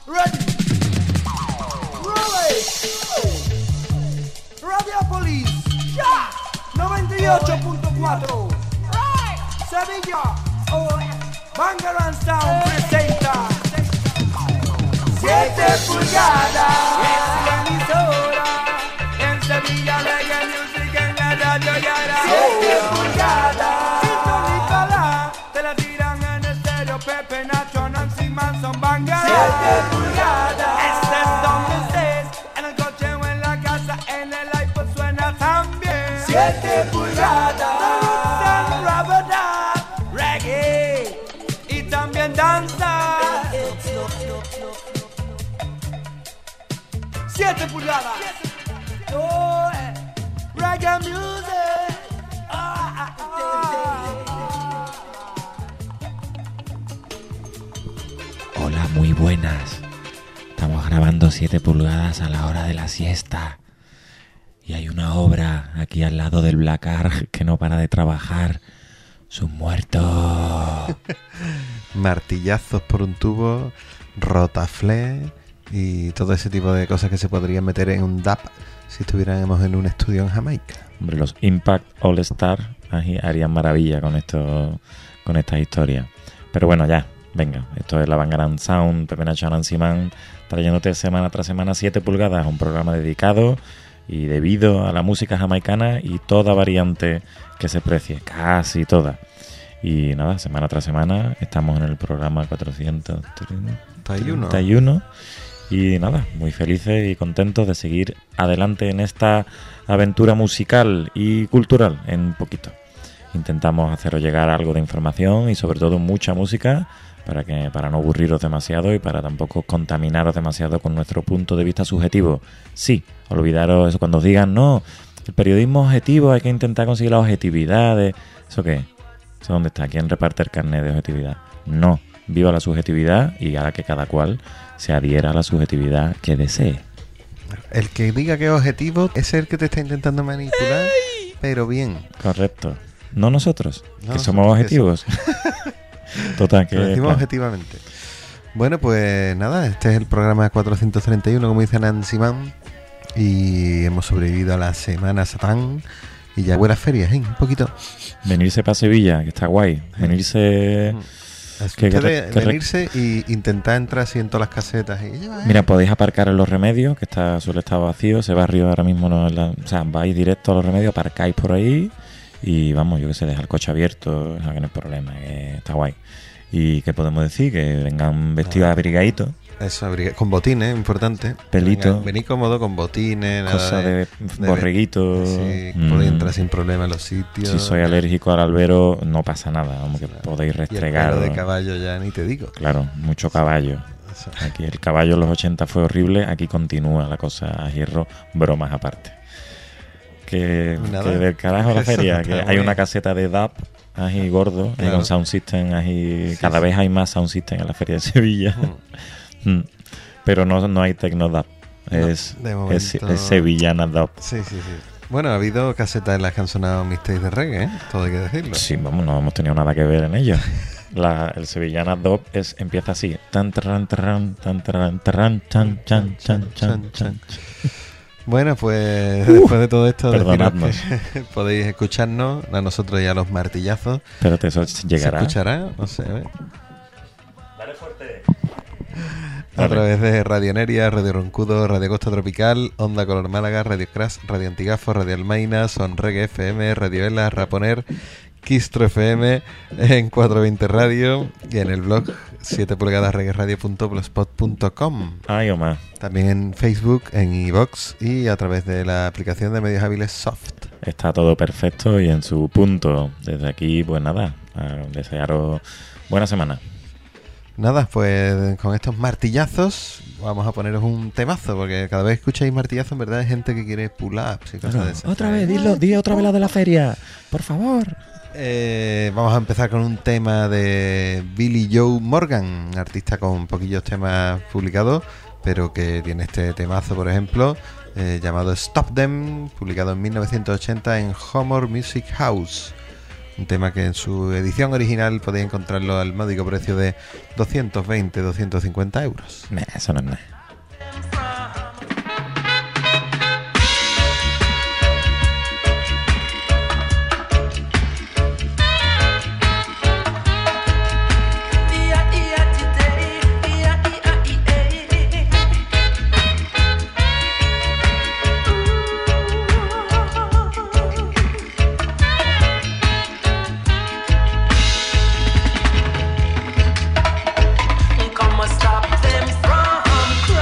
Ready. Roll it. Radiopolis. Ya. 98.4. Sevilla. Bangarang Sound presenta 7 pulgadas. Es la emisora. En Sevilla Reggae Music en la radio Yara. 7 pulgadas. Sintonícala. Te la tiran en estéreo. Pepe, Nacho, Nancy Manson, Bangarang. 7 pulgadas. Estés donde estés. En el coche o en la casa. En el iPod suena también. 7 pulgadas. Reggae y también danza. 7 pulgadas. Oh, reggae music. Hola, muy buenas. Estamos grabando 7 pulgadas a la hora de la siesta. Y hay una obra aquí al lado del Black Ark que no para de trabajar. ¡Sus muertos! Martillazos por un tubo, rotaflé y todo ese tipo de cosas que se podrían meter en un DAP si estuviéramos en un estudio en Jamaica. Hombre, los Impact All Star harían maravilla con esto, con estas historias. Pero bueno, ya, venga. Esto es la Bangarang Sound, Pepe Nacho, Nancy Man, trayéndote semana tras semana 7 pulgadas, un programa dedicado y debido a la música jamaicana y toda variante que se precie, casi toda. Y nada, semana tras semana estamos en el programa 431 y nada, muy felices y contentos de seguir adelante en esta aventura musical y cultural en poquito. Intentamos haceros llegar algo de información y sobre todo mucha música para no aburriros demasiado y para tampoco contaminaros demasiado con nuestro punto de vista subjetivo. Sí, olvidaros eso cuando os digan, no, el periodismo objetivo, hay que intentar conseguir la objetividad. ¿Eso qué? ¿Eso dónde está? ¿Quién reparte el carnet de objetividad? No, viva la subjetividad y haga que cada cual se adhiera a la subjetividad que desee. El que diga que es objetivo es el que te está intentando manipular, pero bien. Correcto. No nosotros, No, que somos objetivos. Total, que lo decimos objetivamente. Bueno, pues nada, este es el programa 431, como dice Nancy Man, y hemos sobrevivido a la Semana Satán y ya buenas ferias, ¿eh? Un poquito. Venirse para Sevilla, que está guay. Venirse... venirse y intentar entrar así en todas las casetas. Mira, podéis aparcar en Los Remedios, que suele estar vacío. Ese barrio ahora mismo no es o sea, vais directo a Los Remedios, aparcáis por ahí y vamos, yo que sé, dejar el coche abierto, que no hay problema, que está guay. ¿Y qué podemos decir? Que vengan vestidos abrigaditos. Eso, con botines, importante. Pelito. Venid cómodo con botines, cosas de borreguitos. Sí, podéis entrar sin problema en los sitios. Si sois alérgico al albero, no pasa nada, como que podéis restregar. Y el pelo de caballo ya ni te digo. Claro, mucho caballo. Aquí el caballo en los 80 fue horrible, aquí continúa la cosa a hierro, bromas aparte. Que del carajo la feria, que hay una caseta de DAP ahí gordo, claro, con sound system ahí, sí, cada vez hay más sound system en la feria de Sevilla. Pero no hay techno DAP, es sevillana DAP. Sí. Bueno, ha habido casetas en las que han sonado mistakes de reggae, ¿eh? Todo hay que decirlo. Sí, vamos, no hemos tenido nada que ver en ello. El sevillana DAP empieza así, tan tan tan tan tan tan tan tan tan tan. Bueno, pues después de todo esto, perdonadnos, que podéis escucharnos a nosotros y a los martillazos. Pero eso llegará. ¿Se escuchará? No sé. Dale fuerte. A través de Radio Neria, Radio Roncudo, Radio Costa Tropical, Onda Color Málaga, Radio Crash, Radio Antigafo, Radio Almaina, Son Reggae FM, Radio Ela, Raponer, Quistro FM, en 420 Radio y en el blog 7pulgadasreggaeradio.blogspot.com. Ay, Omar. También en Facebook, en iVoox y a través de la aplicación de medios hábiles Soft. Está todo perfecto y en su punto. Desde aquí, pues nada, a desearos buena semana. Nada, pues con estos martillazos vamos a poneros un temazo, porque cada vez que escucháis martillazos, en verdad hay gente que quiere pull-ups y cosas de esas. Otra vez, di otra vez la de la feria, por favor. Vamos a empezar con un tema de Billy Joe Morgan, artista con poquillos temas publicados, pero que tiene este temazo, por ejemplo, llamado Stop Them, publicado en 1980 en Homer Music House. Un tema que en su edición original podéis encontrarlo al módico precio de 220-250 euros. Nah, eso no es nada. Come and stop them from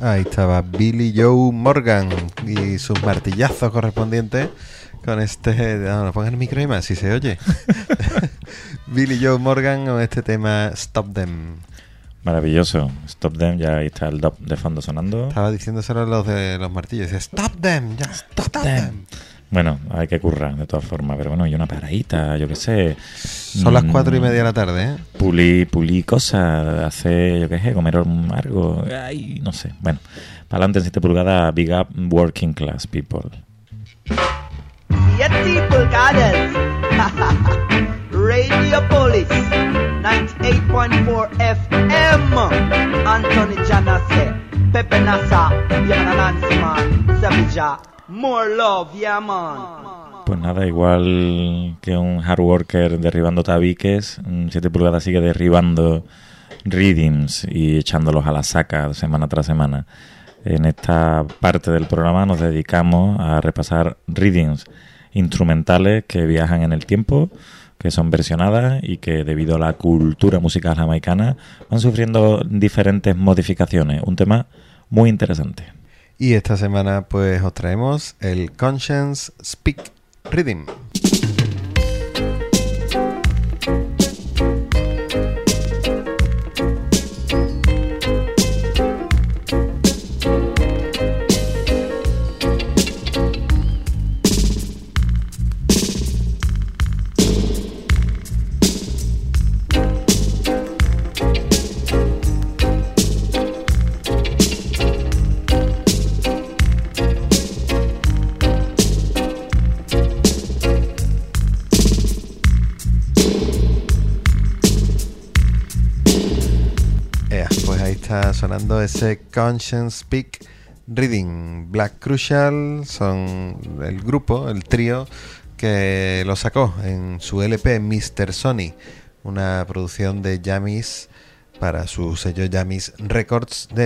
Ahí estaba Billy Joe Morgan y sus martillazos correspondientes con este... No, pongan el micro y más, si se oye. Billy Joe Morgan con este tema Stop Them. Maravilloso. Stop Them, ya ahí está el dub de fondo sonando. Estaba diciéndoselo a los de los martillos. Dice, Stop Them, ya, stop them. Bueno, hay que currar de todas formas, pero bueno, y una paradita, yo qué sé. Son las 4:30 de la tarde, ¿eh? Pulir cosas, hacer, yo qué sé, comer algo, ay, no sé. Bueno, para adelante en 7 pulgadas, big up working class people. 7 pulgadas. Radio Police 98.4 FM. Anthony Janase, Pepe Nasa, Yana Nancy Man, Savija. More love, yeah man. Pues nada, igual que un hard worker derribando tabiques, 7 pulgadas sigue derribando readings y echándolos a la saca semana tras semana. En esta parte del programa nos dedicamos a repasar readings instrumentales que viajan en el tiempo, que son versionadas y que debido a la cultura musical jamaicana van sufriendo diferentes modificaciones. Un tema muy interesante. Y esta semana pues os traemos el Conscience Speak Reading. Sonando ese Conscience Speak Reading. Black Crucial son el grupo, el trío que lo sacó en su LP Mr. Sony, una producción de Jamis para su sello Jamis Records de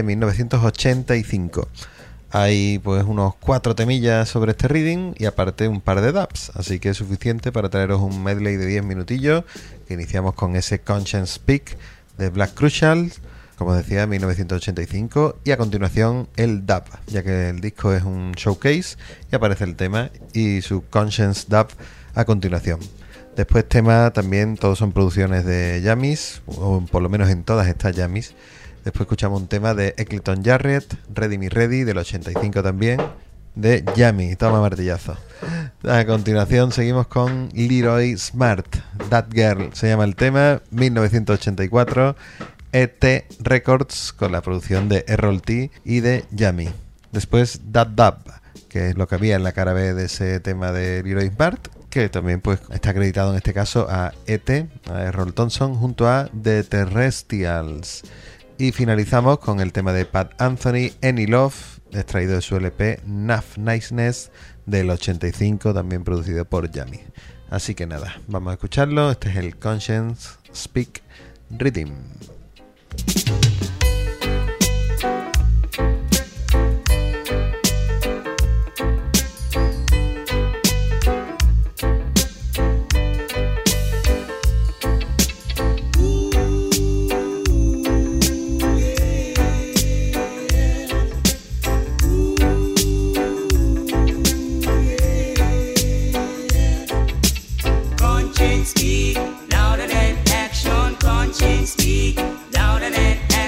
1985. Hay pues unos 4 temillas sobre este reading y aparte un par de dubs, así que es suficiente para traeros un medley de 10 minutillos que iniciamos con ese Conscience Speak de Black Crucial, como decía, 1985, y a continuación el dub, ya que el disco es un showcase y aparece el tema y su Conscience dub a continuación. Después tema también, todos son producciones de Jamis, o por lo menos en todas está Jamis. Después escuchamos un tema de Eccleton Jarrett, Ready Me Ready, del 85 también, de Yami, toma martillazo. A continuación seguimos con Leroy Smart, That Girl, se llama el tema, 1984, ET Records con la producción de Errol T y de Yami. Después That Dub, que es lo que había en la cara B de ese tema de Leroy Smart, que también pues está acreditado en este caso a ET, a Errol Thompson, junto a The Terrestrials. Y finalizamos con el tema de Pat Anthony, Any Love, extraído de su LP Nuff Niceness del 85, también producido por Yami. Así que nada, vamos a escucharlo. Este es el Conscience Speak Reading. Conscience speak louder than action. Conscience speak louder than action.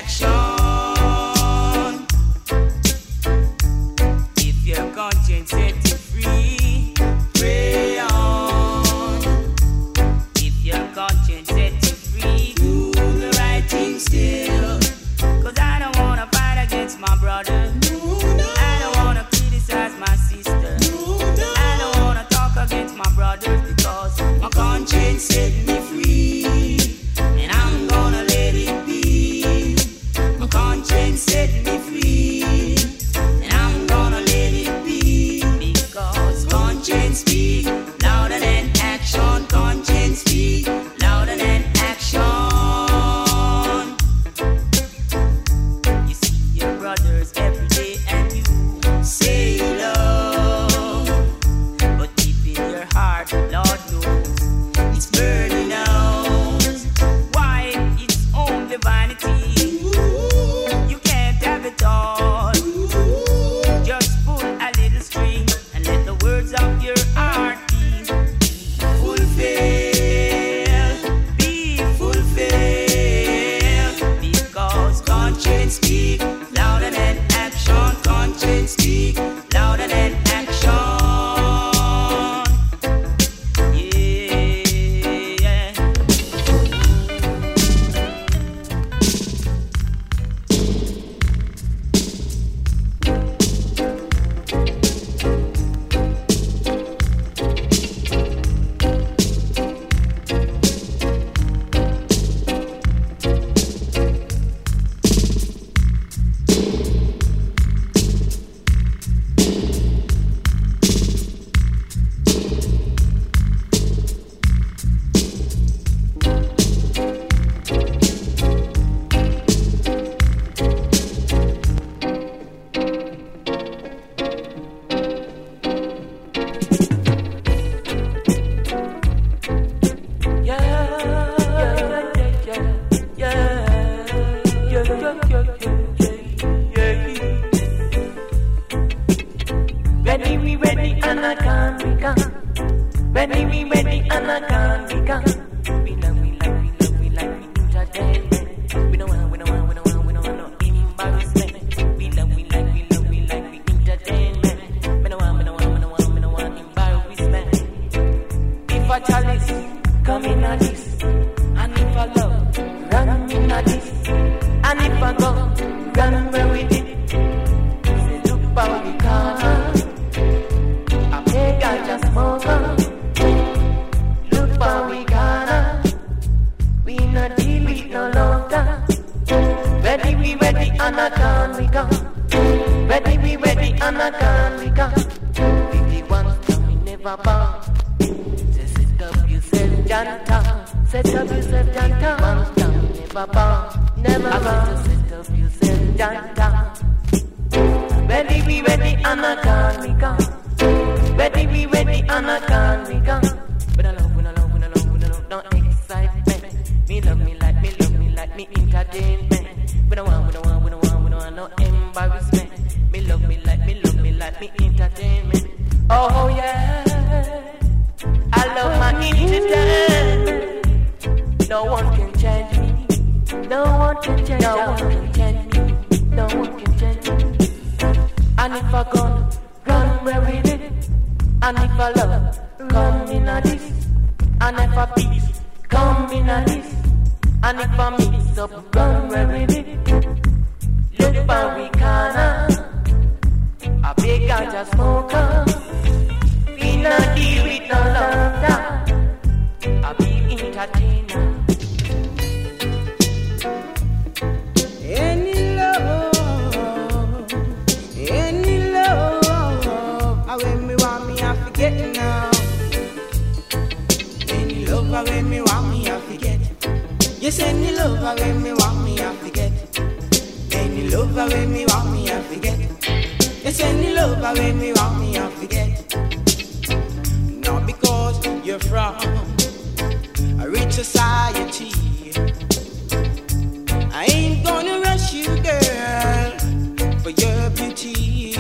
Ready, we ready, and I can't be gone. Ready, we ready, and I can't be gone. We love, we like entertainment. We don't want no embarrassment. We love, we like entertainment. We don't want embarrassment. If a chalice come in a this, and if a love run in a this, and if a go run where we did, say look how we can. I beg I just smoke on. Look how we gonna. We not deal with no longer. Ready, we ready, and I can't we go. Ready, we ready, and I can't we go. 51 time we never bow. Say set up yourself, Janta. Set up yourself, Janta. One time we never bow. Never bow. Set up yourself, Janta. Ready, we ready, and I can't we go. Ready, we ready, and I can't we go. But I love, no excitement. Me love me like me entertainment. We don't want no embarrassment. Me love me like me entertainment. Oh yeah, I love my entertainment. No one can change me. No one can change me. No one can change me. And if I gonna run where we did, and if I love come in a this, and if I peace come in a this, and if I mix up run where we did, look how we can. I beg I just smoke up. We not deal with no laughter. I be entertainer. Any love, when me want me, I forget now. Any love, when me want me, I forget. Yes, any love, when me want me, I forget. Any love, when me want me, I forget. Yes, any love, when me want me, I forget. Not because you're from a rich society. I ain't gonna rush you, girl, for your beauty.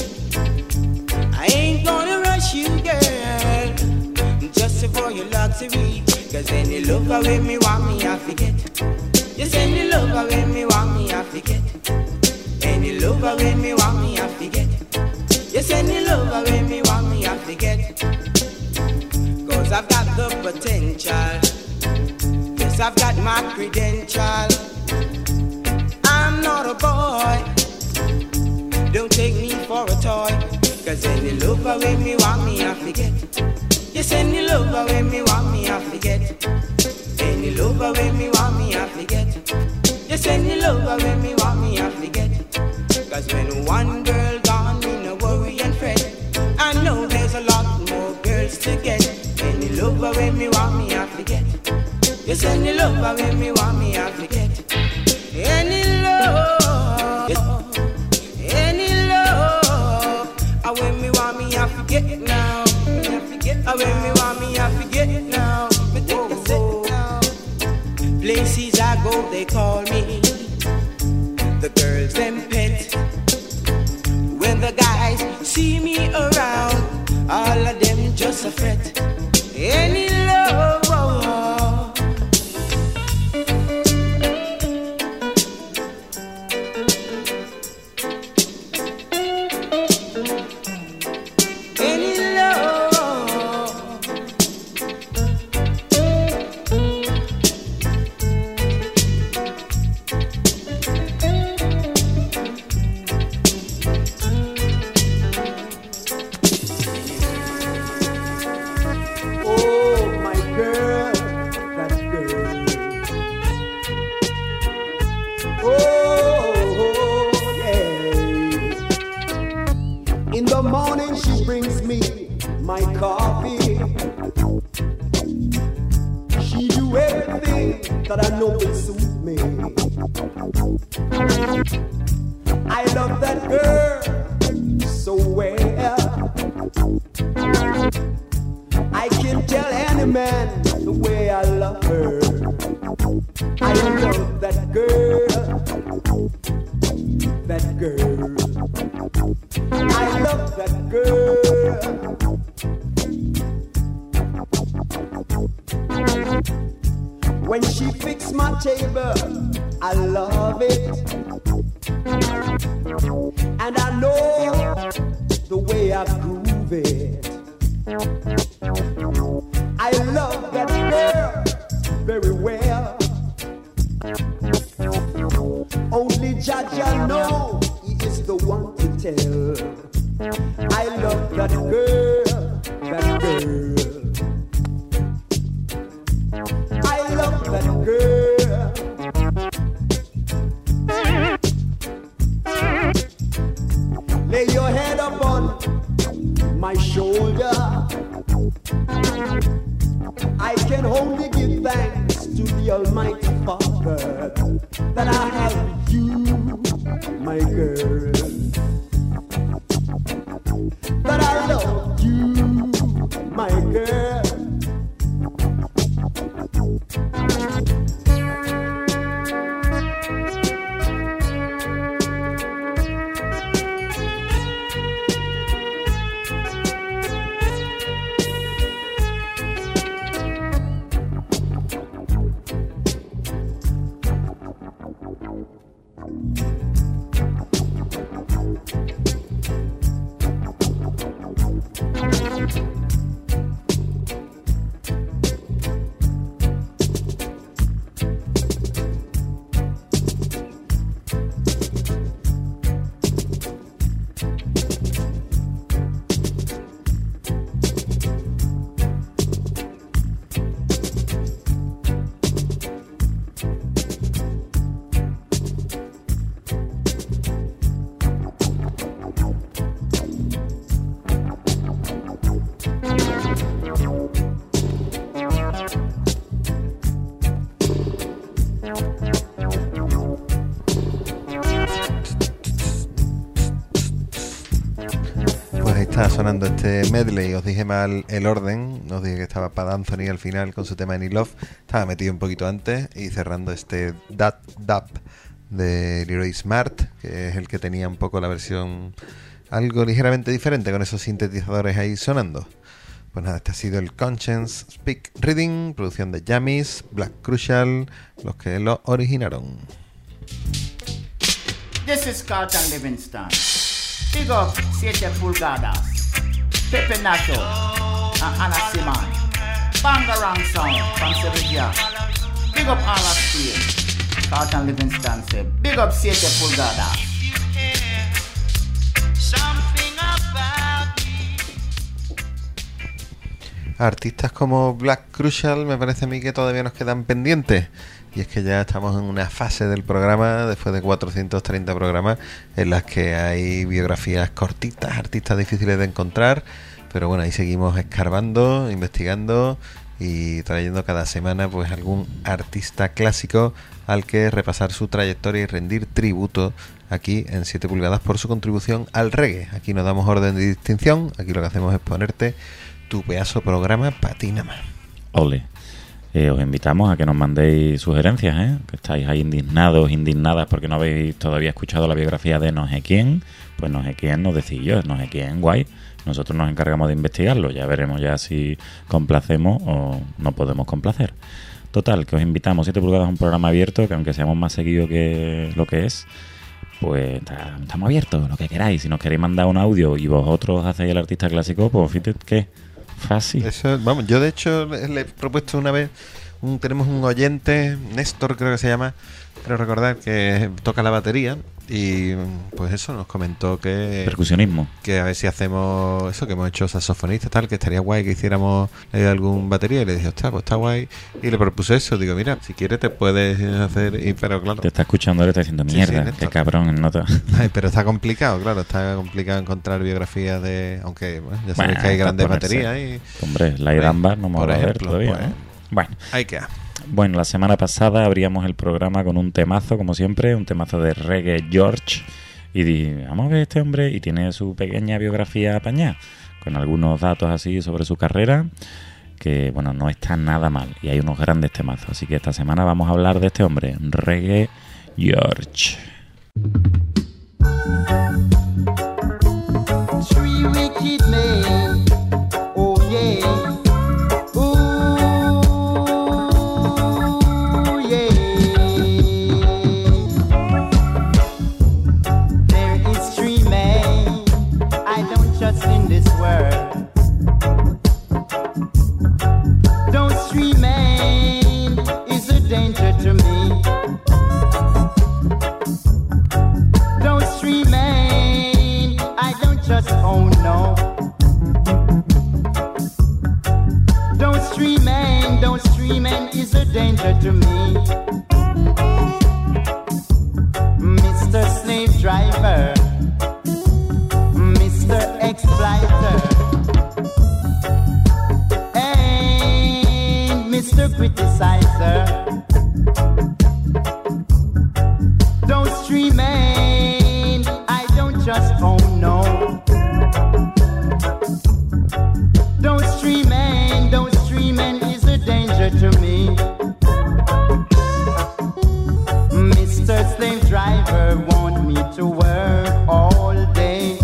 I ain't gonna rush you, girl, just for your luxury. Cause any lover when me want me, I forget. Yes, any lover when me want me, I forget. Any lover when me want me, I forget. Yes, any lover when me want me, I forget. Cause I've got the potential. Yes, I've got my credential. I'm not a boy. Don't take me for a toy. Cause any lover when me want me, I forget. Yes, any lover when me want me, I forget. Any lover when me want me, I forget. Yes, any lover when me want me, I forget. Cause when one girl gone, me no worry and fret. I know there's a lot more girls to get. Any lover when me want me, I forget. Yes, any lover when me want me, I forget. Any love, any love, when me want me, I forget now. When me want me, I forget now. Me take a set now. Places I go, they call me the girls them pet. When the guys see me around, all of them just a fret. Any love. That girl. I love that girl. When she fixed my table, I love it. And I know the way I groove it. I love that girl very well. Only Jaja know he is the one to tell. I love that girl, that girl. I love that girl. Lay your head upon my shoulder. I can only give thanks to the Almighty Father that I have you, my girl. That I love you, my girl. Sonando este medley, os dije mal el orden, os dije que estaba Pat Anthony al final con su tema Any Love, estaba metido un poquito antes y cerrando este Dat Dap de Leroy Smart, que es el que tenía un poco la versión algo ligeramente diferente con esos sintetizadores ahí sonando. Pues nada, este ha sido el Conscience Speak Reading, producción de Jamis, Black Crucial, los que lo originaron. This is Carlton Livingston. Big up 7 pulgadas, Pepe Nacho, and Anna Simon. Bangarang sound from Sevilla. Big up all of Steel. Carlton Livingston said, big up 7 pulgadas. Artistas como Black Crucial me parece a mí que todavía nos quedan pendientes. Y es que ya estamos en una fase del programa, después de 430 programas, en las que hay biografías cortitas, artistas difíciles de encontrar, pero bueno, ahí seguimos escarbando, investigando y trayendo cada semana pues algún artista clásico al que repasar su trayectoria y rendir tributo aquí en 7 pulgadas por su contribución al reggae. Aquí no damos orden de distinción, aquí lo que hacemos es ponerte tu pedazo programa para ti nada más. Ole. Os invitamos a que nos mandéis sugerencias, que estáis ahí indignados, indignadas porque no habéis todavía escuchado la biografía de no sé quién. Pues no sé quién nos decís yo, no sé quién, guay. Nosotros nos encargamos de investigarlo, ya veremos ya si complacemos o no podemos complacer. Total, que os invitamos. 7 pulgadas es un programa abierto que aunque seamos más seguidos que lo que es, pues estamos abiertos, lo que queráis. Si nos queréis mandar un audio y vosotros hacéis el artista clásico, pues fíjate que fácil. Eso, vamos, yo de hecho le he propuesto una vez, tenemos un oyente, Néstor creo que se llama, creo recordar, que toca la batería y pues eso, nos comentó que percusionismo, que a ver si hacemos eso, que hemos hecho saxofonistas tal, que estaría guay que hiciéramos algún batería, y le dije, ostras, pues está guay, y le propuse eso, digo, mira, si quieres te puedes hacer, pero claro, te está escuchando, le está diciendo mierda, qué cabrón, nota. Ay, pero está complicado, claro, está complicado encontrar biografías de, aunque bueno, ya sabéis que hay grandes baterías y hombre, la Iramba no me va a ver todavía, pues, bueno, hay que Bueno, la semana pasada abríamos el programa con un temazo, como siempre, un temazo de Reggae George. Y dije, vamos a ver este hombre, y tiene su pequeña biografía apañada, con algunos datos así sobre su carrera, que bueno, no está nada mal. Y hay unos grandes temazos. Así que esta semana vamos a hablar de este hombre, Reggae George. Three wicked men, oh yeah. Ooh, criticizer. Those three men, I don't just own, no. Those three men is a danger to me. Mr. Slave Driver want me to work all day.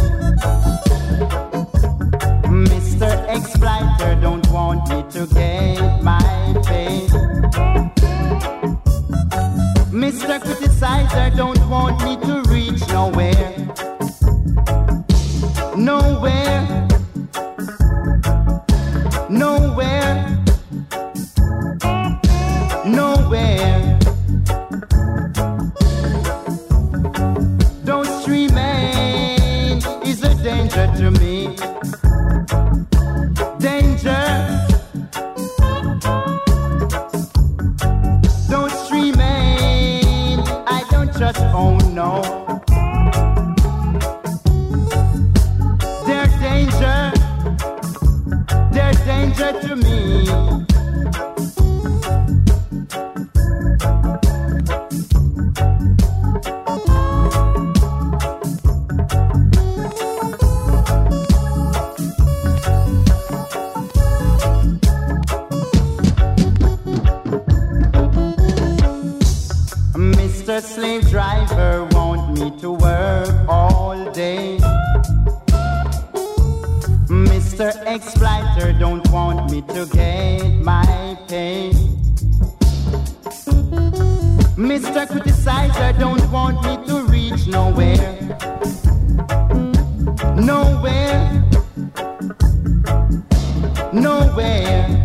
Mr. Exploiter don't want me to get my pay. Mr. Criticizer don't want me to reach nowhere. Nowhere. Nowhere. Nowhere. Those three men is a danger to me. Danger. Those three men I don't just own, no. They're danger. They're danger to me. Mr. Slave Driver want me to work all day. Mr. Exploiter don't want me to get my pay. Mr. Criticizer don't want me to reach nowhere. Nowhere. Nowhere.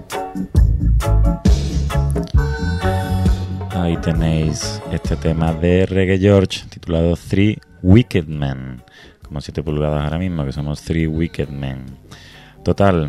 Ahí tenéis este tema de Reggae George titulado Three Wicked Men, como 7 pulgadas ahora mismo, que somos Three Wicked Men. Total,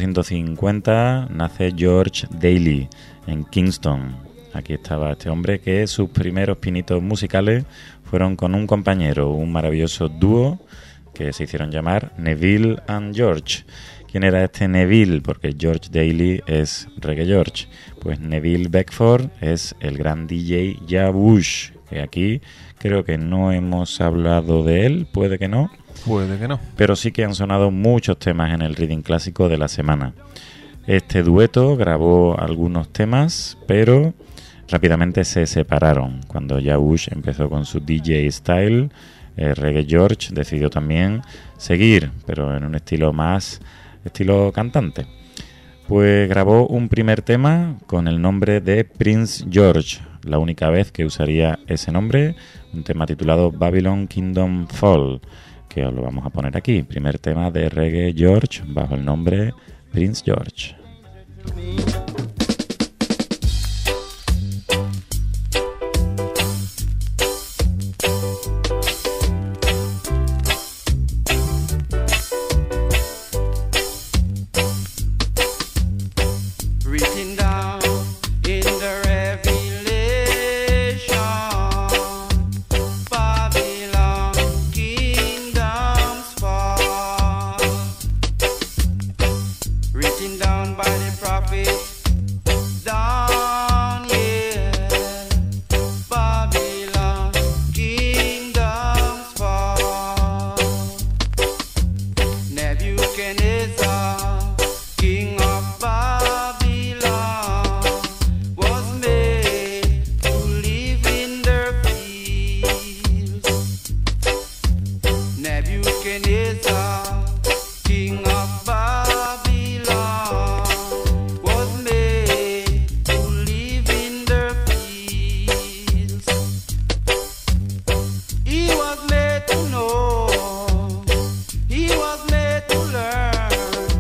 1950 nace George Daly en Kingston. Aquí estaba este hombre que sus primeros pinitos musicales fueron con un compañero, un maravilloso dúo que se hicieron llamar Neville and George. ¿Quién era este Neville? Porque George Daly es Reggae George. Pues Neville Beckford es el gran DJ Jabush, que aquí creo que no hemos hablado de él, puede que no. Puede que no. Pero sí que han sonado muchos temas en el reading clásico de la semana. Este dueto grabó algunos temas, pero rápidamente se separaron. Cuando Jabush empezó con su DJ style, Reggae George decidió también seguir, pero en un estilo más estilo cantante. Pues grabó un primer tema con el nombre de Prince George, la única vez que usaría ese nombre, un tema titulado Babylon Kingdom Fall, que os lo vamos a poner aquí. Primer tema de Reggae George bajo el nombre Prince George. He was made to know, he was made to learn.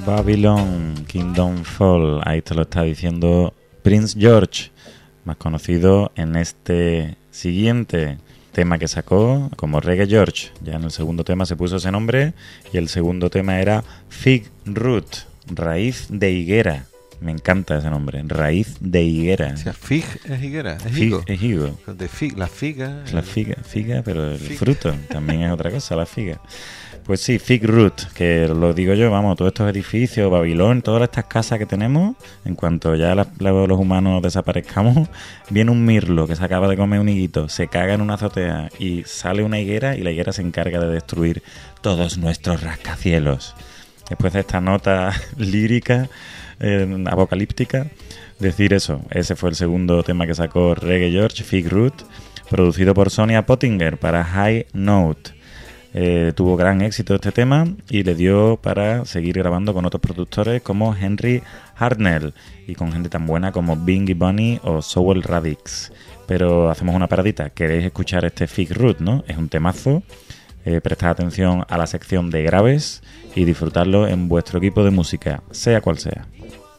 Babylon, Kingdom Fall, ahí te lo está diciendo Prince George, más conocido en este siguiente tema que sacó como Reggae George. Ya en el segundo tema se puso ese nombre y el segundo tema era Fig Root, raíz de higuera. Me encanta ese nombre, raíz de higuera. O sea, fig es higuera, es Fig higo. es higo. De la figa. La figa, pero el fruto también es otra cosa, la figa. Pues sí, Fig Root, que lo digo yo, vamos, todos estos edificios, Babilón, todas estas casas que tenemos, en cuanto ya los humanos desaparezcamos, viene un mirlo que se acaba de comer un higuito, se caga en una azotea y sale una higuera y la higuera se encarga de destruir todos nuestros rascacielos. Después de esta nota lírica, apocalíptica, decir eso. Ese fue el segundo tema que sacó Reggae George, Fig Root, producido por Sonia Pottinger para High Note. Tuvo gran éxito este tema y le dio para seguir grabando con otros productores como Henry Hartnell y con gente tan buena como Bingy Bunny o Soul Radix. Pero hacemos una paradita. ¿Queréis escuchar este Fig Root, no? Es un temazo. Prestad atención a la sección de graves y disfrutarlo en vuestro equipo de música, sea cual sea.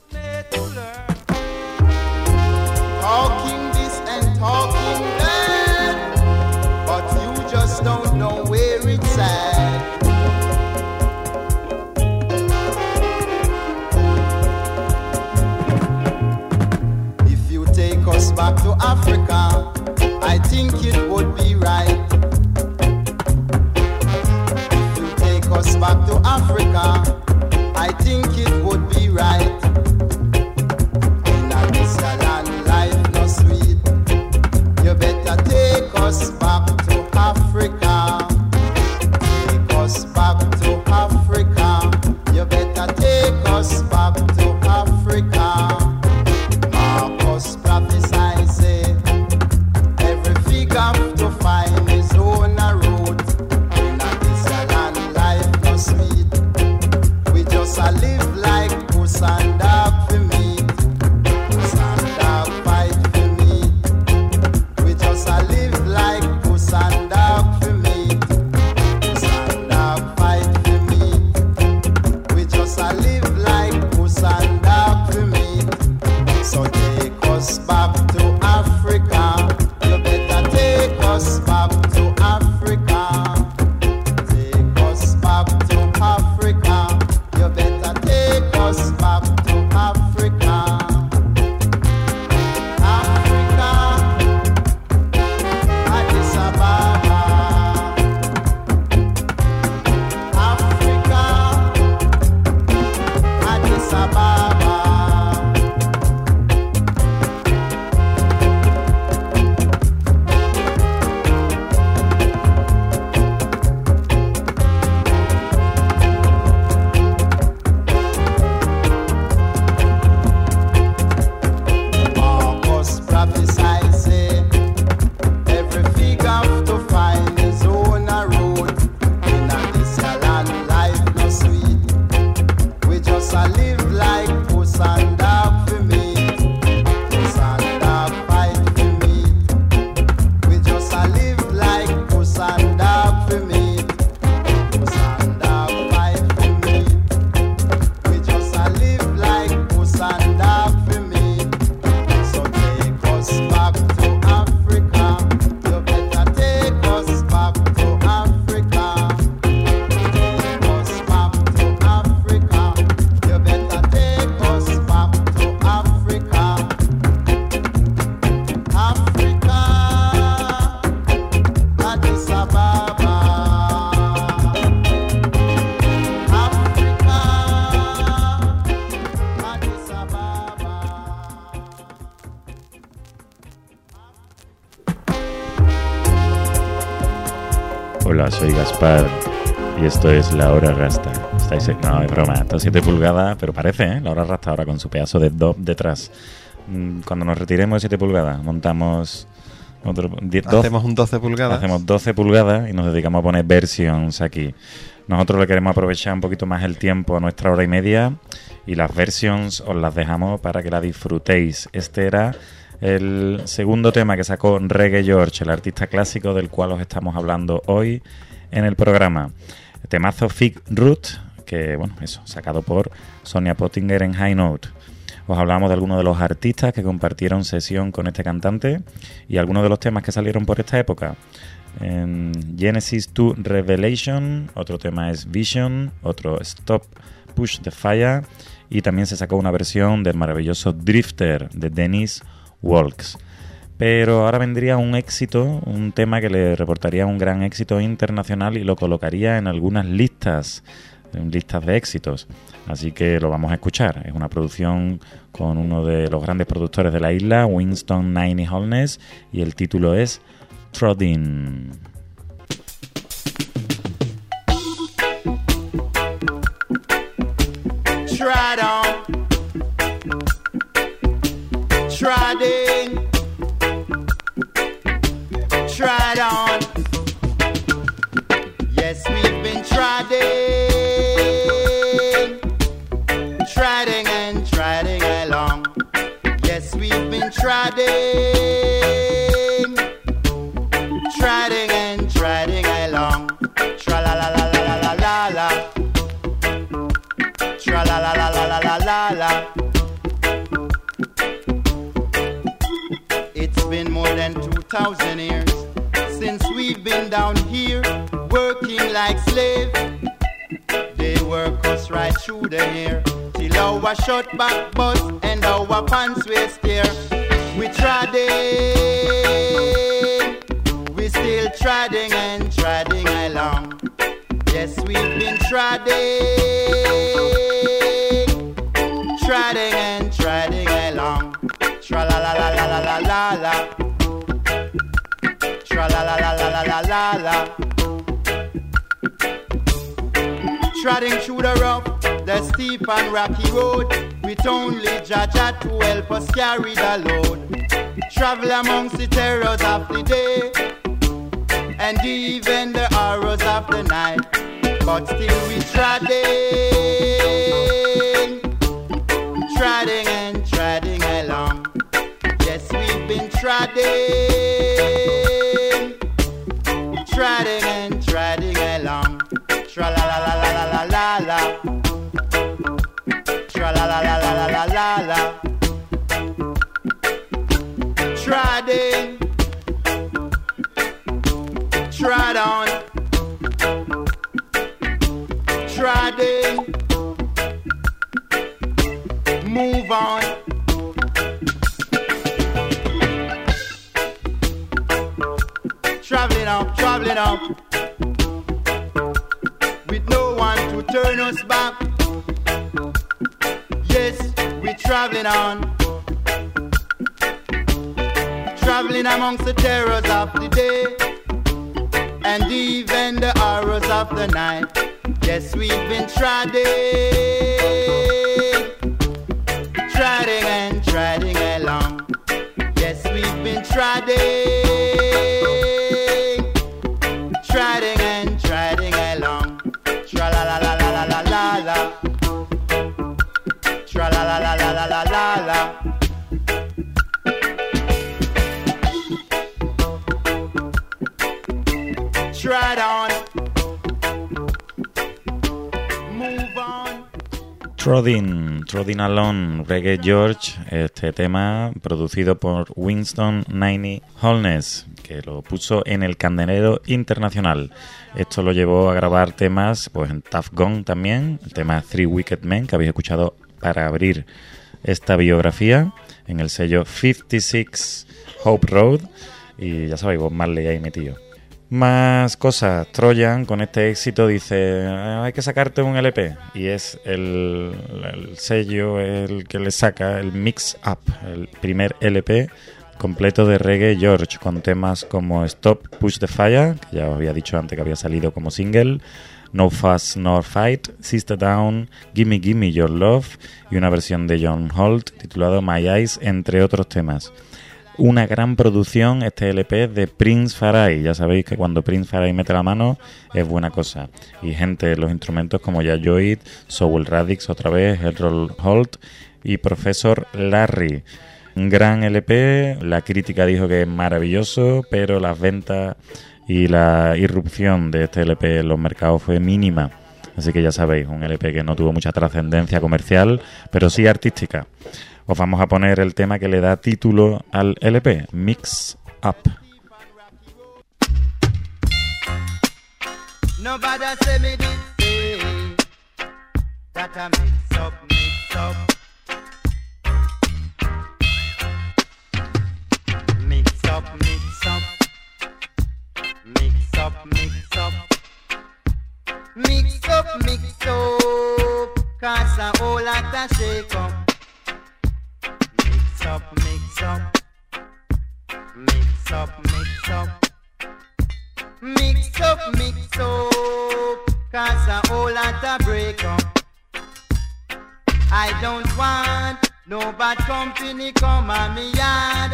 Talking this and talking that, but you just don't know where it's at. If you take us back to Africa, I think it would be right. If you take us back to Africa, I think it would be right. You better take us back to Africa. Take us back to Africa. You better take us back to Africa. Marcus prophesied, say, every fig have to find his own road. In this land, life no sweet. We just a live like puss and dog for meat. Puss and dog fight for meat. I live like puss and dog for me. Puss and dog fight for me. We just a live like puss and dog for me. So take us back to Africa. You better take us back to Africa. Take us back to Africa. You better take us back to Africa. Hola, soy Gaspar y esto es La Hora Rasta. No, es broma, esto es 7 pulgadas, pero parece, ¿eh? La Hora Rasta ahora con su pedazo de dub detrás. Cuando nos retiremos de 7 pulgadas, montamos hacemos un 12 pulgadas. Hacemos 12 pulgadas y nos dedicamos a poner versions aquí. Nosotros le queremos aprovechar un poquito más el tiempo a nuestra hora y media y las versions os las dejamos para que la disfrutéis. Este era el segundo tema que sacó Reggae George, el artista clásico del cual os estamos hablando hoy en el programa. Temazo Fig Root, que, bueno, eso, sacado por Sonia Pottinger en High Note. Os hablamos de algunos de los artistas que compartieron sesión con este cantante y algunos de los temas que salieron por esta época. Genesis 2 Revelation, otro tema es Vision, otro Stop Push the Fire, y también se sacó una versión del maravilloso Drifter de Dennis Walks. Pero ahora vendría un éxito, un tema que le reportaría un gran éxito internacional y lo colocaría en algunas listas de éxitos. Así que lo vamos a escuchar. Es una producción con uno de los grandes productores de la isla, Winston Niney Holness, y el título es Trodden. Trod on, trodding, trod on. Yes, we've been trodding, trodding and trodding along. Yes, we've been trodding, trodding and trodding along. Tra la la la la la la la. Tra la la la la la la la. It's been more than 2,000 years since we've been down here working like slaves. They work us right through the hair till our short back bust and our pants waist tear. We treading, we still treading and treading along. Yes, we've been treading, treading and treading along. Tra la la la la la la la la. Tra la la la la la la la la. Treading through the rough, the steep and rocky road, with only Jaja to help us carry the load. Travel amongst the terrors of the day, and even the horrors of the night. But still we treading, treading and treading along. Yes, we've been treading, treading and treading along. Tra la la la la la la la la. Tra la la la la la la la la. Treading, trod on, treading, move on. Traveling up, with no one to turn us back. Yes, we're traveling on, traveling amongst the terrors of the day, and even the horrors of the night. Yes, we've been treading, treading and treading along. Yes, we've been treading, treading and treading along. Tra la la la la la la la la. Tra la la la la la la la la. Tread on, move on. Trodden Alone, Reggae George, este tema producido por Winston Niney Holness, que lo puso en el Candelero Internacional. Esto lo llevó a grabar temas pues en Tuff Gong también, el tema Three Wicked Men, que habéis escuchado para abrir esta biografía, en el sello 56 Hope Road, y ya sabéis, Bob Marley ahí metido. Más cosas. Trojan, con este éxito, dice: hay que sacarte un LP. Y es el sello el que le saca el Mix Up, el primer LP completo de Reggae George, con temas como Stop Push the Fire, que ya os había dicho antes que había salido como single, No Fuss Nor Fight, Sister Down, Gimme Gimme Your Love y una versión de John Holt titulado My Eyes, entre otros temas. Una gran producción este LP de Prince Farai. Ya sabéis que cuando Prince Farai mete la mano es buena cosa. Y gente de los instrumentos como Ya Joyd, Soul Radix otra vez, Errol Holt y Professor Larry. Un gran LP, la crítica dijo que es maravilloso, pero las ventas y la irrupción de este LP en los mercados fue mínima. Así que ya sabéis, un LP que no tuvo mucha trascendencia comercial, pero sí artística. Os vamos a poner el tema que le da título al LP, Mix Up. Nobody say me did say that I mix up, mix up. Mix up, mix up. Mix up, mix up. Mix up, mix up. Cause a whole lot of shake up. Mix up, mix up. Mix up, mix up. Mix up, mix up, cause a whole lot of break up. I don't want no bad company come on me yard.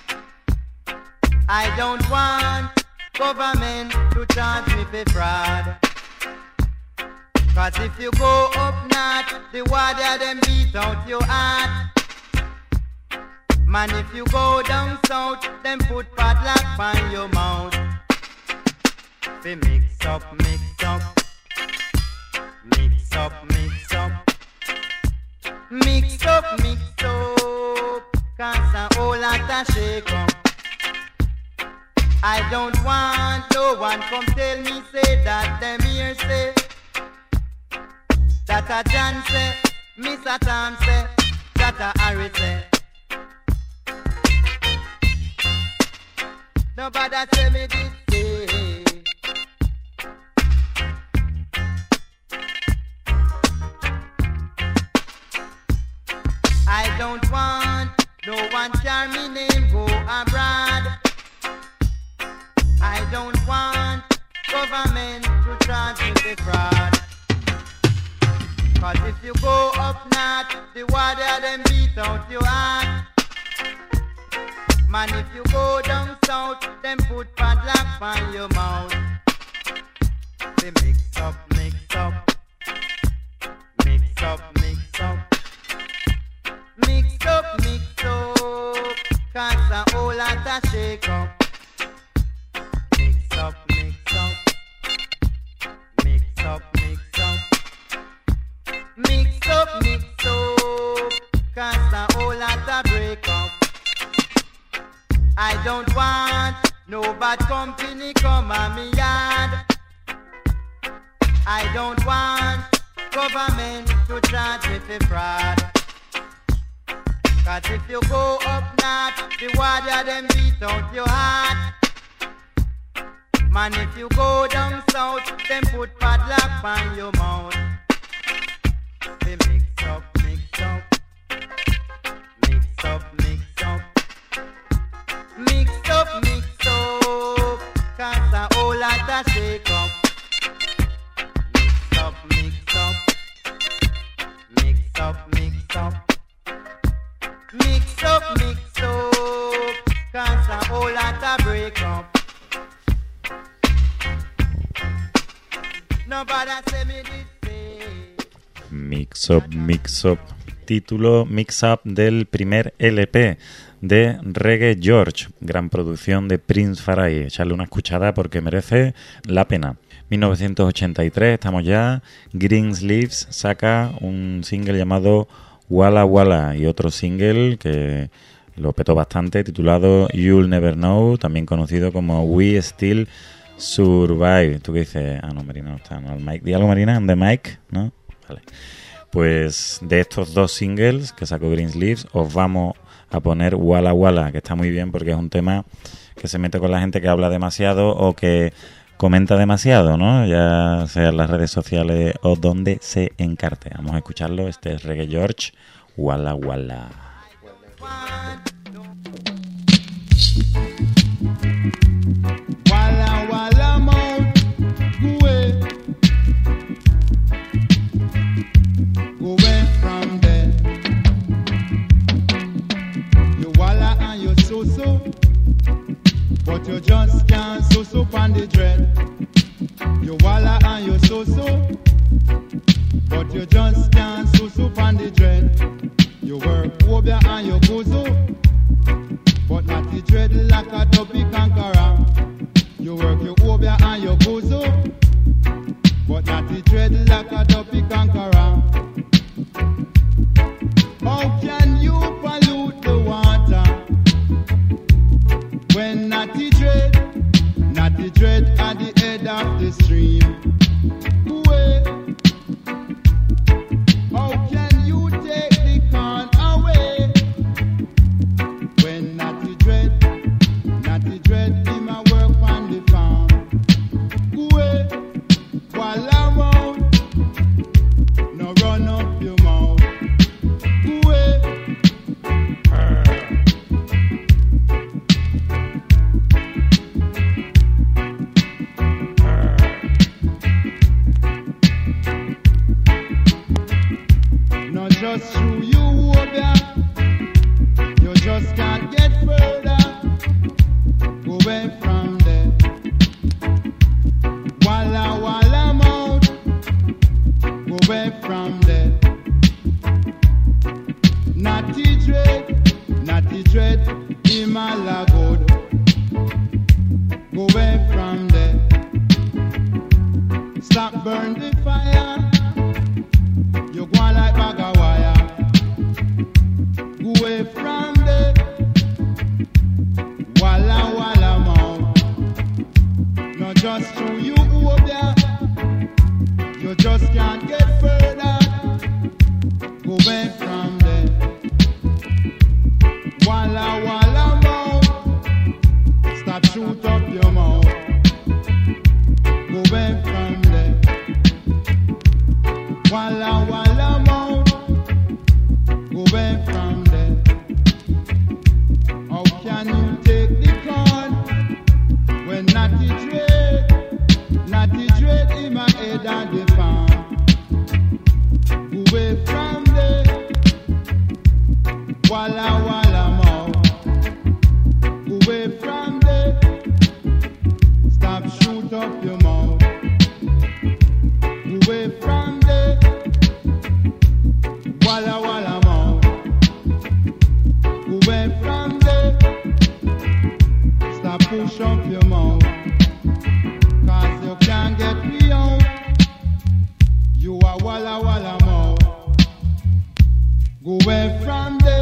I don't want government to charge me for fraud. Cause if you go up north, the water them beat out your heart. Man, if you go down south, them put padlock on your mouth. Fi mix up, mix up. Mix up, mix up. Mix up, mix up. Cause a whole lot of shake up. I don't want no one come tell me say that them here say that a John say, Mr. Tom say, that a Harry say. Nobody say me this say. I don't want no one carry me name go abroad. I don't want government to charge me the fraud. Cause if you go up north, the water them beat out your heart. Man, if you go down south, them put padlock on your mouth. They mix up, mix up. Mix up, mix up. Mix up, mix up. Cause a whole lot of shake up. Mix up, mix up. Mix up, mix up. Mix up, mix up. Cause a whole lot of break up. I don't want no bad company come on me yard. I don't want government to charge me for fraud. Cause if you go up north, the water them beat out your heart. Man, if you go down south, them put padlock on your mouth. They mix up, mix up. Mix up, mix up. Mix up, mix up. Cause a whole lot of shake up. Mix up, mix up. Mix up, mix up. Mix up, mix up. Cause a whole lot of break up. Nobody say me this say. Mix Up, título Mix Up del primer LP de Reggae George, gran producción de Prince Farai. Echarle una escuchada porque merece la pena. 1983, estamos ya. Greensleeves saca un single llamado Walla Walla y otro single que lo petó bastante titulado You'll Never Know, también conocido como We Still Survive. ¿Tú qué dices? Ah, no, Marina no está, ¿no? El mic. ¿Di algo, Marina? ¿On the mic? ¿No? Vale. Pues de estos dos singles que sacó Greensleeves os vamos a poner Walla Walla, que está muy bien porque es un tema que se mete con la gente que habla demasiado o que comenta demasiado, ¿no? Ya sea en las redes sociales o donde se encarte. Vamos a escucharlo. Este es Reggae George, Walla Walla. Walla walla mount, go away. Go away from there. You walla and you so-so, but you just can't so-so on the dread. You walla and you so-so, but you just can't so-so on the dread. You work over and you go so, but not the dread like a dopey conqueror. You work your over and you go so, but not the dread like a stop burn the fire. You go on like bag of wire. Go away from the walla walla mouth. Not just through you over there. You just can't get further. Go away from the walla walla mouth. Stop shoot up your mouth. Go away from the walla walla mouth. Go away from the. How can you take the corn when Natty Dread in my head and the farm? Go away from the walla walla mouth. Go away from the. Stop shoot up your mouth. Go away from the walla walla mouth. Go away from the. Stop push up your mouth. Cause you can't get me out. You are walla walla mouth. Go away from the.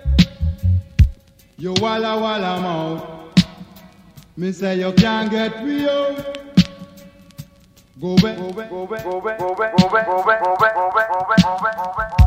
You walla walla mouth. Me say you can't get me out. Go back, go back, go back, go back, go back, go back, go back, go back, go back, go back, go back, go back.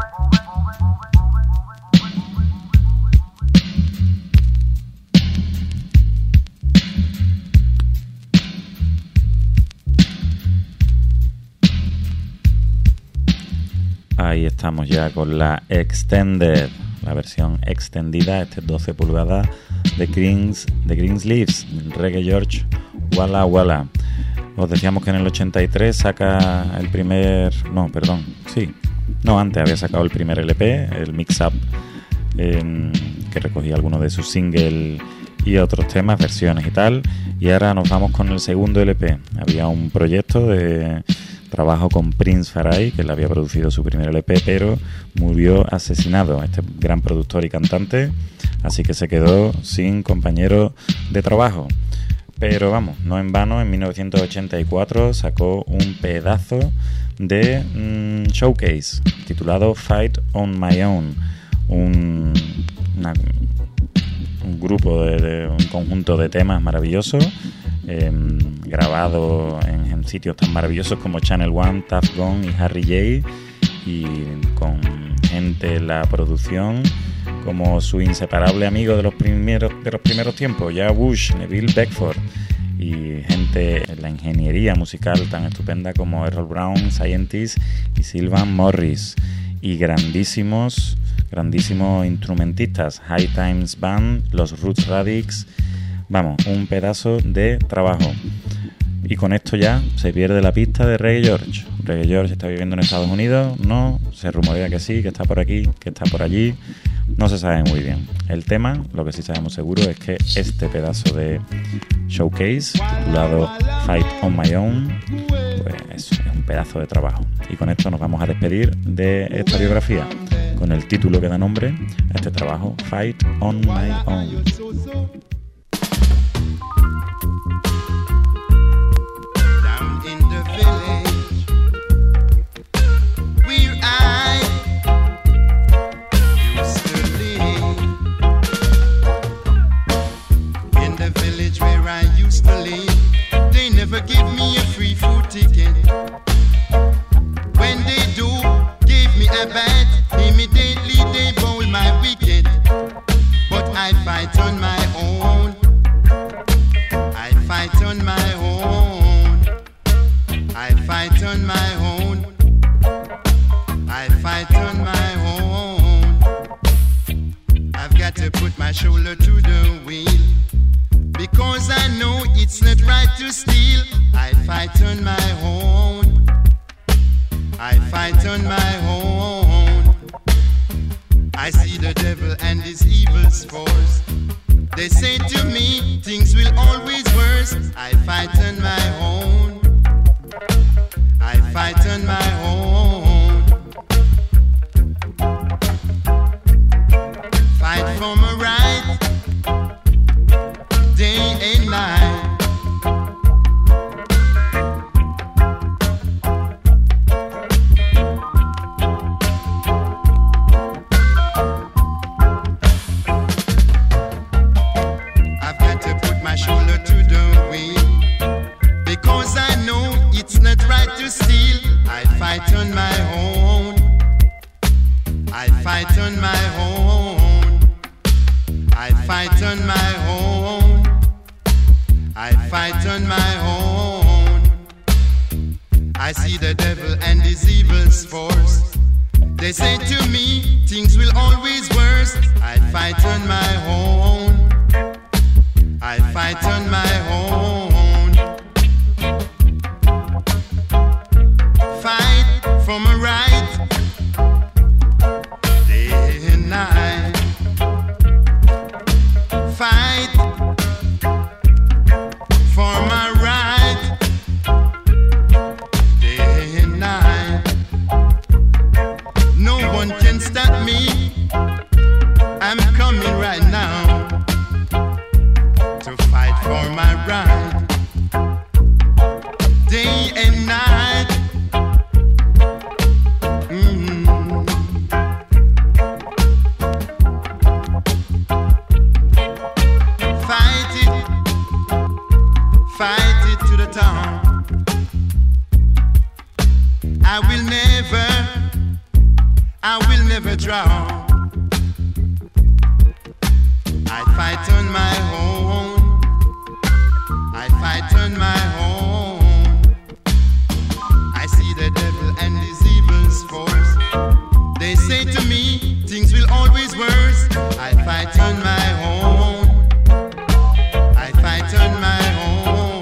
Ahí estamos ya con la Extended, la versión extendida, 12 pulgadas de Greensleeves, Reggae George, Walla Walla. Os decíamos que en el 83 saca el primer... antes había sacado el primer LP, el Mix Up, que recogía algunos de sus singles y otros temas, versiones y tal. Y ahora nos vamos con el segundo LP. Había un proyecto de trabajo con Prince Farai, que le había producido su primer LP, pero murió asesinado, este gran productor y cantante, así que se quedó sin compañero de trabajo. Pero vamos, no en vano, en 1984 sacó un pedazo de showcase titulado Fight on My Own, un grupo un conjunto de temas maravillosos, grabado en sitios tan maravillosos como Channel One, Tuff Gong y Harry J, y con gente en la producción como su inseparable amigo de los primeros tiempos, ya Bush, Neville Beckford, y gente en la ingeniería musical tan estupenda como Errol Brown, Scientist y Sylvan Morris, y grandísimos instrumentistas, High Times Band, los Roots Radics. Vamos, un pedazo de trabajo. Y con esto ya se pierde la pista de Reggae George. Reggae George está viviendo en Estados Unidos, no, se rumorea que sí, que está por aquí, que está por allí, no se sabe muy bien. El tema, lo que sí sabemos seguro es que este pedazo de showcase, titulado Fight on My Own, pues es un pedazo de trabajo. Y con esto nos vamos a despedir de esta biografía, con el título que da nombre a este trabajo, Fight on My Own. Give me a free food ticket. When they do, give me a bat. Immediately they bowl my wicket. But I fight on my own. I fight on my own. I fight on my own. I fight on my own. I've got to put my shoulder to the wheel, because I know it's not right to steal. I fight on my own. I fight on my own. I see the devil and his evil force. They say to me, things will always worse. I fight on my own. I fight on my own. Fight for my right, day and night. to steal, I fight on my own. I fight on my own. I fight on my own. I fight on my own. I see the devil and his evil's force. They say to me, things will always worse. I fight on my own. I fight on my own. Fight for my right, day and night. Fight for my right, day and night. No one can stop me. I'm coming right now to fight for my right, day and night. Fight it to the town. I will never drown. I fight on my own. I fight on my own. I see the devil and his evil's force. They say to me, things will always worse. I fight on my own. I fight on my own.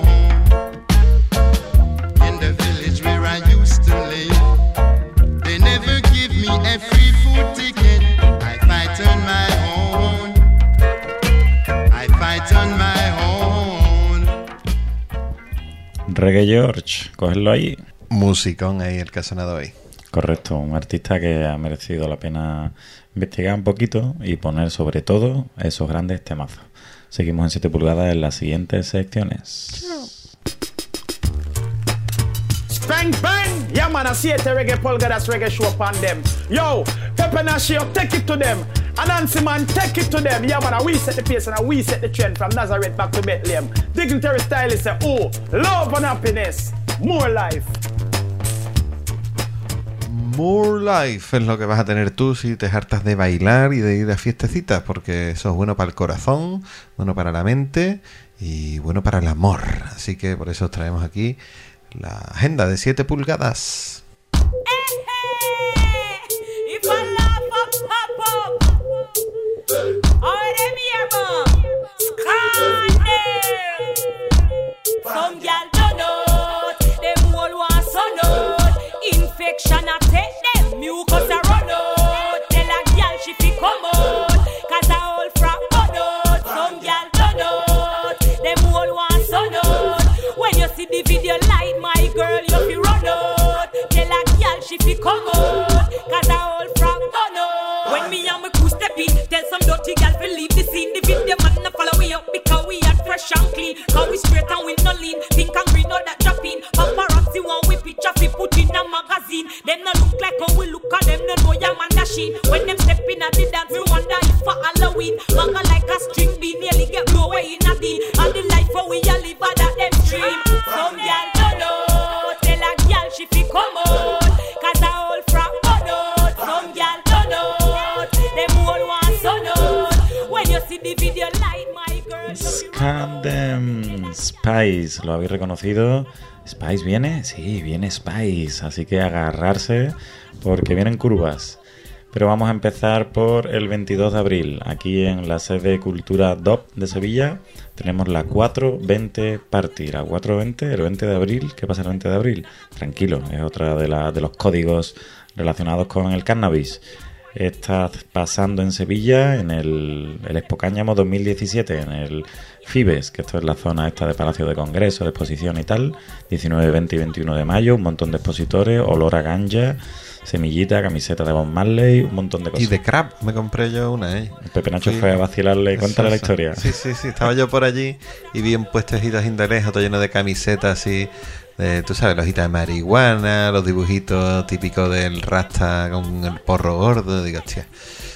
In the village where I used to live, they never give me a free food ticket. I fight on my own. I fight on my own. Reggae George, cogerlo ahí. Musicón ahí el que ha sonado hoy. Correcto, un artista que ha merecido la pena investigar un poquito y poner sobre todo esos grandes temazos. Seguimos en 7 pulgadas en las siguientes secciones. Bang, bang! Yeah, man, I see it, reggae polka, that's reggae show upon them. Yo, Pepe Nashio, take it to them. And Nancy, man, take it to them. Yeah, man, we set the pace and we set the trend from Nazareth back to Bethlehem. Dignitary style say, oh, love and happiness, more life. More Life es lo que vas a tener tú si te hartas de bailar y de ir a fiestecitas, porque eso es bueno para el corazón, bueno para la mente y bueno para el amor. Así que por eso os traemos aquí la agenda de 7 pulgadas. Infection a take them, mucus a run out. Tell a girl she fi come out, cause a whole frack run out. Some girl turn out, them all want sun out. When you see the video light, my girl, you fi run out. Tell a girl she fi come out, cause a whole frack run out. When me and my crew step in, tell some dirty girl fi leave the scene. The video man no follow we up because we are fresh and clean. Cause we straight and we no lean, pink and green all that drop in. Paparazzi want we picture fi put in a magazine. Them no look like how we look at them, no know ya man dashing. When them step in at the dance, we wonder if for Halloween. Manga like a string bean, nearly get blow away in a deal. And the life where we a live at that them stream. Some girl don't know, tell a girl she fi come out, cause a whole frack run out. Some girl don't know, them all want sun out. When you see the video light, my girl, Scandem Spice, ¿lo habéis reconocido? ¿Spice viene? Sí, viene Spice, así que agarrarse porque vienen curvas. Pero vamos a empezar por el 22 de abril. Aquí en la sede Cultura DOP de Sevilla tenemos la 420 Party. La 420, el 20 de abril. ¿Qué pasa el 20 de abril? Tranquilo, es otra de los códigos relacionados con el cannabis. Está pasando en Sevilla en el Expo Cáñamo 2017, en el Fibes, que esto es la zona esta de Palacio de Congreso, de exposición y tal. 19, 20 y 21 de mayo, un montón de expositores, olor a ganja, semillita, camiseta de Bob Marley, un montón de cosas. Y de Crab me compré yo una, Pepe Nacho fue a vacilarle. Cuéntale la historia. Sí, estaba yo por allí y vi un puestecitos de lejos, todo lleno de camisetas así, tú sabes, los hojitas de marihuana, los dibujitos típicos del rasta con el porro gordo. Digo, hostia,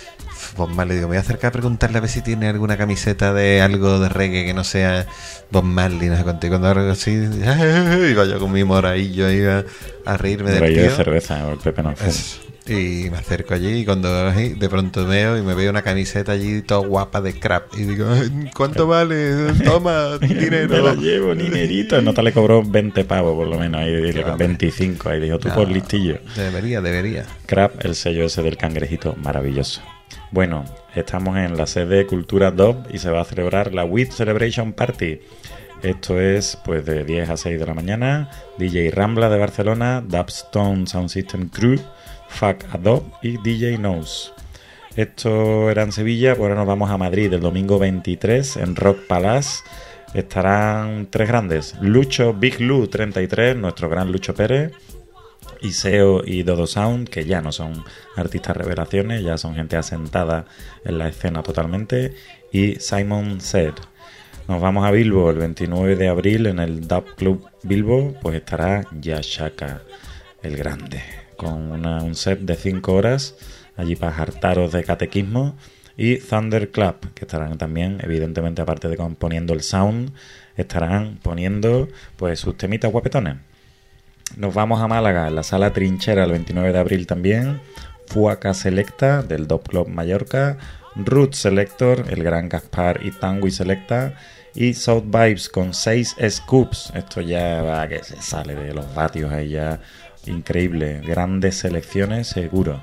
Bob Marley. Digo, me voy a acercar a preguntarle a ver si tiene alguna camiseta de algo de reggae que no sea Bob Marley, no sé cuánto. Y cuando algo así, iba yo con mi moradillo, iba a reírme del tío. De cerveza, el Pepe no fuma. Y me acerco allí y cuando de pronto veo y me veo una camiseta allí toda guapa de crap y digo, ¿cuánto vale? Toma, dinero. Me la llevo, dinerito. Nota le cobró 20 pavos por lo menos, ahí 25. Ahí dijo, tú por listillo. Debería. Crap, el sello ese del cangrejito, maravilloso. Bueno, estamos en la sede Cultura Dub y se va a celebrar la WIT Celebration Party. Esto es pues de 10 a 6 de la mañana. DJ Rambla de Barcelona, Dubstone Sound System Crew, Fuck Adobe y DJ Nose. Esto era en Sevilla, pues ahora nos vamos a Madrid el domingo 23 en Rock Palace. Estarán tres grandes: Lucho Big Lu 33, nuestro gran Lucho Pérez, Iseo y Dodo Sound, que ya no son artistas revelaciones, ya son gente asentada en la escena totalmente, y Simon Said. Nos vamos a Bilbo el 29 de abril en el Dub Club Bilbo, pues estará Yashaka, el grande, con un set de 5 horas allí para hartaros de catequismo, y Thunderclap, que estarán también, evidentemente, aparte de componiendo el sound, estarán poniendo pues sus temitas guapetones. Nos vamos a Málaga, en la Sala Trinchera el 29 de abril también, Fuaca Selecta del Dub Club Mallorca, Root Selector, el gran Gaspar y Tangui Selecta, y South Vibes con 6 scoops. Esto ya va que se sale de los vatios ahí ya. Increíble, grandes selecciones seguro.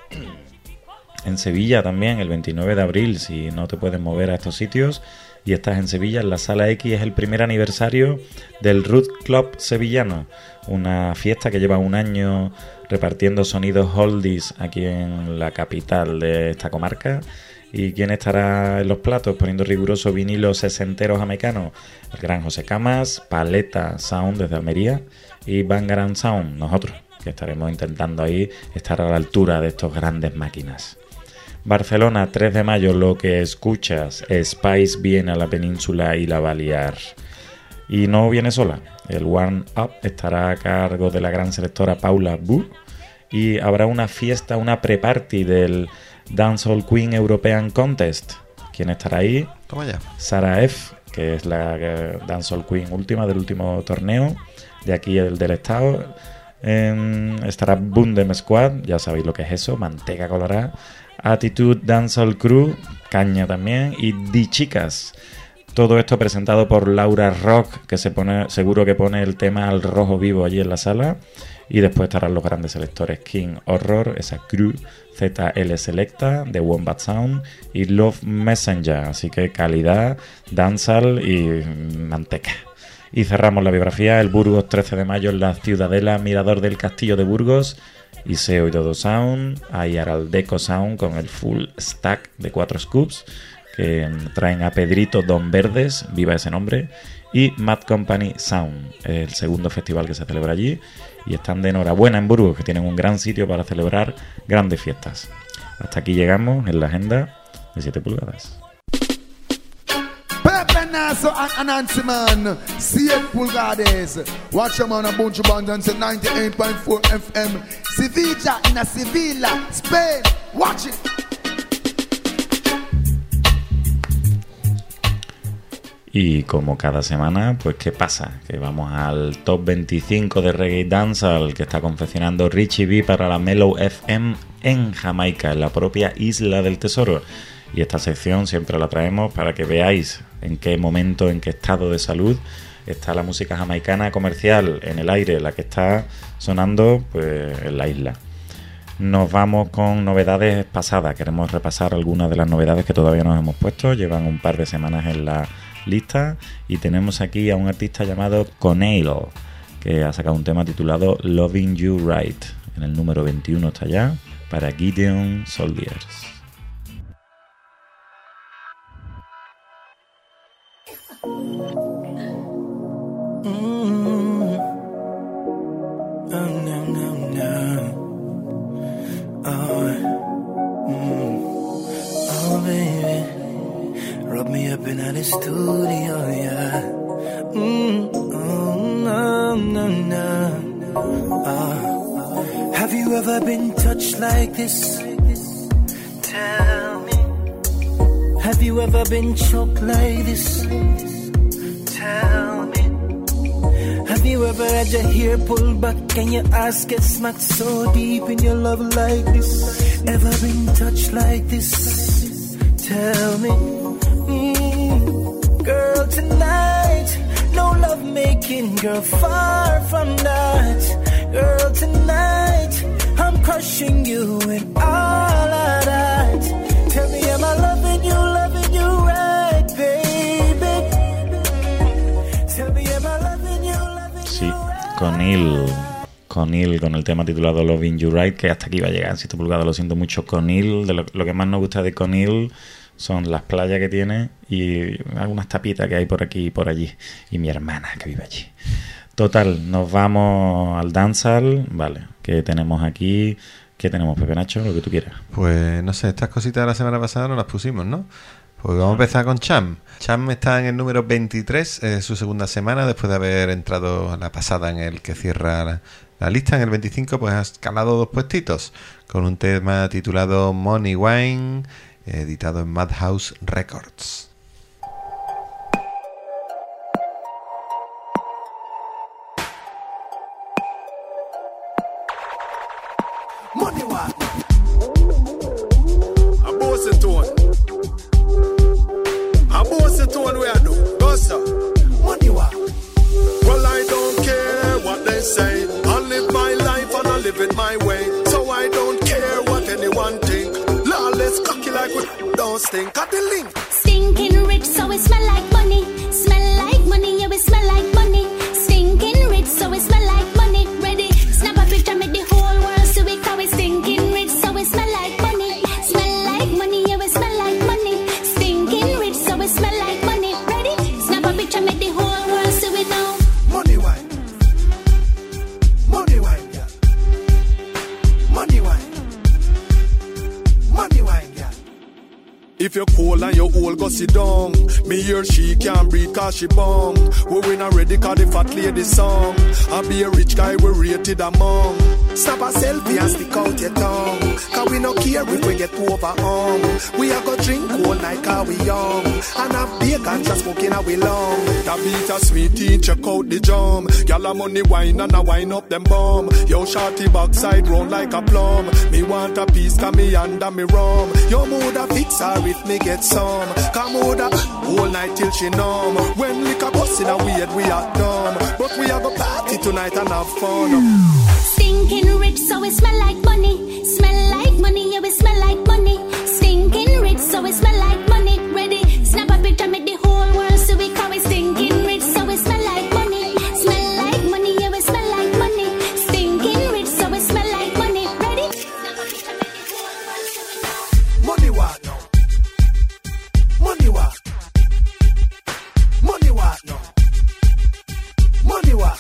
En Sevilla también, el 29 de abril, si no te puedes mover a estos sitios y estás en Sevilla, en la Sala X, es el primer aniversario del Root Club sevillano, una fiesta que lleva un año repartiendo sonidos oldies aquí en la capital de esta comarca. ¿Y quién estará en los platos poniendo riguroso vinilo sesentero jamaicanos? El gran José Camas, Paleta Sound desde Almería y Bangarang Sound, nosotros, que estaremos intentando ahí estar a la altura de estos grandes máquinas. Barcelona, 3 de mayo, lo que escuchas, Spice viene a la península y la Balear. Y no viene sola, el One Up estará a cargo de la gran selectora Paula Bu y habrá una fiesta, una pre-party del Dancehall Queen European Contest. ¿Quién estará ahí? Toma ya. Sara F, que es la Dancehall Queen última del último torneo de aquí, el del estado. Estará Bundem Squad, ya sabéis lo que es eso, manteca colorada. Attitude Dancehall Crew, caña también, y The Chicas. Todo esto presentado por Laura Rock, que seguro que pone el tema al rojo vivo allí en la sala. Y después estarán los grandes selectores King Horror, esa crew, ZL Selecta, The Wombat Sound y Love Messenger. Así que calidad, dancehall y manteca. Y cerramos la biografía, el Burgos 13 de mayo en la Ciudadela, Mirador del Castillo de Burgos, Iseo y Dodo Sound, hay Araldeco Sound con el full stack de 4 scoops, que traen a Pedrito Don Verdes, viva ese nombre, y Mad Company Sound, el segundo festival que se celebra allí, y están de enhorabuena en Burgos, que tienen un gran sitio para celebrar grandes fiestas. Hasta aquí llegamos en la agenda de 7 pulgadas. So Nancy man, 7 pulgadas. Watch your man a bunch of bands and 98.4 FM. Sevilla in a Sevilla, Spain. Watch it. Y como cada semana, pues ¿qué pasa? Que vamos al top 25 de Reggae Dancehall que está confeccionando Richie B para la Mellow FM en Jamaica, en la propia Isla del Tesoro. Y esta sección siempre la traemos para que veáis en qué momento, en qué estado de salud está la música jamaicana comercial en el aire, la que está sonando pues en la isla. Nos vamos con novedades pasadas. Queremos repasar algunas de las novedades que todavía nos hemos puesto. Llevan un par de semanas en la lista y tenemos aquí a un artista llamado Conail, que ha sacado un tema titulado Loving You Right. En el número 21 está ya para Gideon Soldiers. Rub me up in the studio, yeah. Have you ever been touched like this? Tell me. Have you ever been choked like this? Tell me. Have you ever had your hair pulled back and your ass get smacked so deep in your love like this? Ever been touched like this? Tell me. Girl, tonight, no love making, girl, far from that. Girl, tonight, I'm crushing you with all of that. Tell me, am I loving you right, baby? Tell me, am I loving you Sí, con el tema titulado Loving You Right, que hasta aquí va a llegar en 7 pulgadas, lo siento mucho. Conil, de lo que más nos gusta de Conil son las playas que tiene y algunas tapitas que hay por aquí y por allí, y mi hermana que vive allí. Total, nos vamos al dancehall, vale, que tenemos aquí. ¿Qué tenemos, Pepe Nacho? Lo que tú quieras. Pues no sé, estas cositas de la semana pasada no las pusimos, ¿no? Pues vamos a empezar con Cham. Cham está en el número 23, su segunda semana, después de haber entrado a la pasada en el que cierra la lista. En el 25 pues ha escalado 2 puestitos con un tema titulado Money Wine, editado en Madhouse Records. Money what? A bossy tone. A bossy tone where I do. Go sir. Money what? Well, I don't care what they say. I live my life and I live it my way. So I don't care what anyone think. Lawless cocky like we don't stink at the link. Stinking rich, so it smell like money. Smell like money, yeah, it smell like money. Stinking rich, so it smell like money. Ready? Snap a picture, make the whole world see it. How it's stinking rich, so it smell like money. Smell like money, yeah, it smell like money. Stinking rich, so it smell like money. Ready? Snap a picture, make the whole world see it now. Money wine. Money wine, yeah. Money wine. Money wine, yeah. If you're cold and you're old, go sit down. Me hear she can't breathe cause she bong. We win already cause the fat lady song. I be a rich guy we rated among. Snap a selfie and stick out your tongue. Cause we no care if we get overarm. We a go drink all night cause we young. And have bacon just smoking away long. That beat a sweet tea, check out the jam. Y'all a money wine and a wine up them bomb. Yo shorty backside round like a plum. Me want a piece cause me under me rum. Yo mood a fix her if me get some. Come order all night till she numb. When liquor bust in a weird we are dumb. But we have a party tonight and have fun. Stinking rich, so it smell like money. Smell like money, yeah, it smell like money. Stinking rich, so it smell like money. Ready? Snap a picture, make the whole world see we call it stinking rich, so it smell like money. Smell like money, yeah, it smell like money. Stinking rich, so it smell like money. Ready? Snap a picture, make the whole world see we call. Money what now? Money what? Money what now? Money what?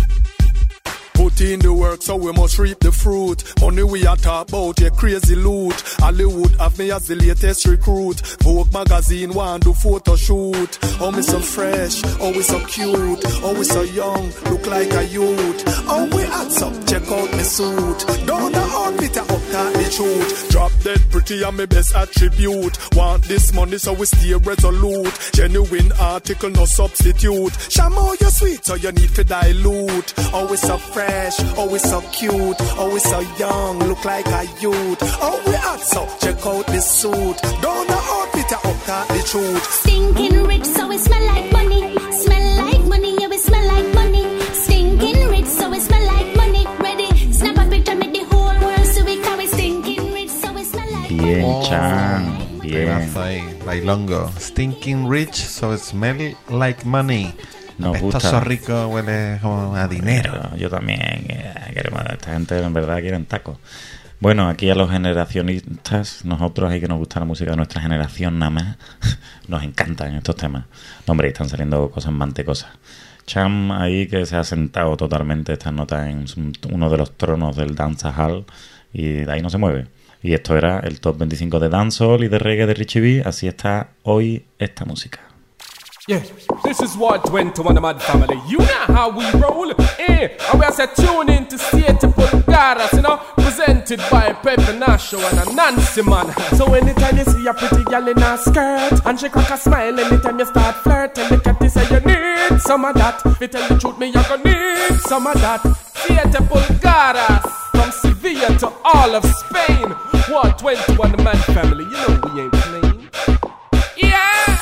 Put in the work so we must reap the fruit. Money we a talk about, yeah, crazy loot. Hollywood have me as the latest recruit. Vogue magazine want do photo shoot. Oh me so fresh, oh we so cute. Oh we so young, look like a youth. Oh we hot up, check out me suit. Down the outfit up that the truth. Drop dead pretty and me best attribute. Want this money so we stay resolute. Genuine article, no substitute. Shamo you sweet so you need to dilute. Oh we so fresh, oh we so cute. Oh we so young, look like a youth. Oh we hot so check out this suit. Down the outfit up that the truth. Stinking rich, so it smell like money. Smell like money, yeah, it smell like money. Stinking rich, so it smell like money. Ready? Snap a picture, make the whole world see we call it stinking rich, so it smell like money. Bien, Chan, bien. Ahí, bailongo. Stinking rich, so it smell like money. Nos gusta. Esto rico, huele como a dinero. Pero yo también. Queremos, esta gente en verdad quieren tacos. Bueno, aquí a los generacionistas, nosotros hay que nos gusta la música de nuestra generación nada más, nos encantan estos temas. No, hombre, están saliendo cosas mantecosas. Cham ahí que se ha sentado totalmente estas notas en uno de los tronos del dancehall y de ahí no se mueve. Y esto era el top 25 de dancehall y de reggae de Richie B. Así está hoy esta música. Yeah, this is what 21 the Mad Family. You know how we roll. And we are tune in to see it to put God us, you know, presenting Presented by Pepe Nacho and a Nancy man. So anytime you see a pretty girl in a skirt and she crack a smile anytime you start flirting, look at this and you need some of that. If you tell the truth, me you gonna need some of that. 7 pulgadas from Sevilla to all of Spain. What 21 the man family? You know we ain't playing. Yeah.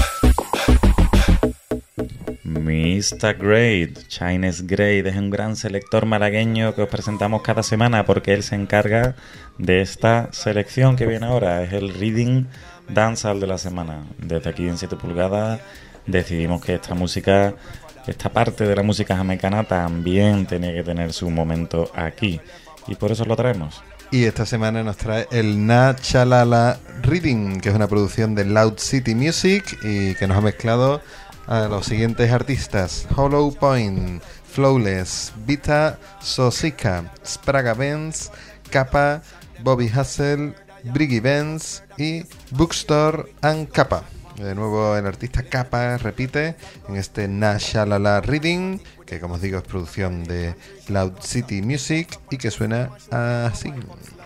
Mr. Great, Chines Great es un gran selector malagueño que os presentamos cada semana porque él se encarga de esta selección que viene ahora. Es el Reading Dancehall de la semana. Desde aquí en 7 pulgadas decidimos que esta música, esta parte de la música jamaicana también tenía que tener su momento aquí y por eso lo traemos. Y esta semana nos trae el Na Chalala Reading, que es una producción de Loud City Music y que nos ha mezclado a los siguientes artistas: Hollow Point, Flawless, Vita Sosika, Spraga Benz, Kappa, Bobby Hassel, Briggy Benz y Bookstore and Kappa. De nuevo el artista Kappa repite en este Na Shalala Reading, que como os digo es producción de Loud City Music y que suena así.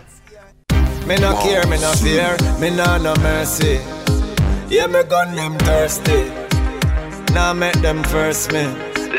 Me no care, me no fear, me no mercy. Yeah, me gun them thirsty. Now make them first me.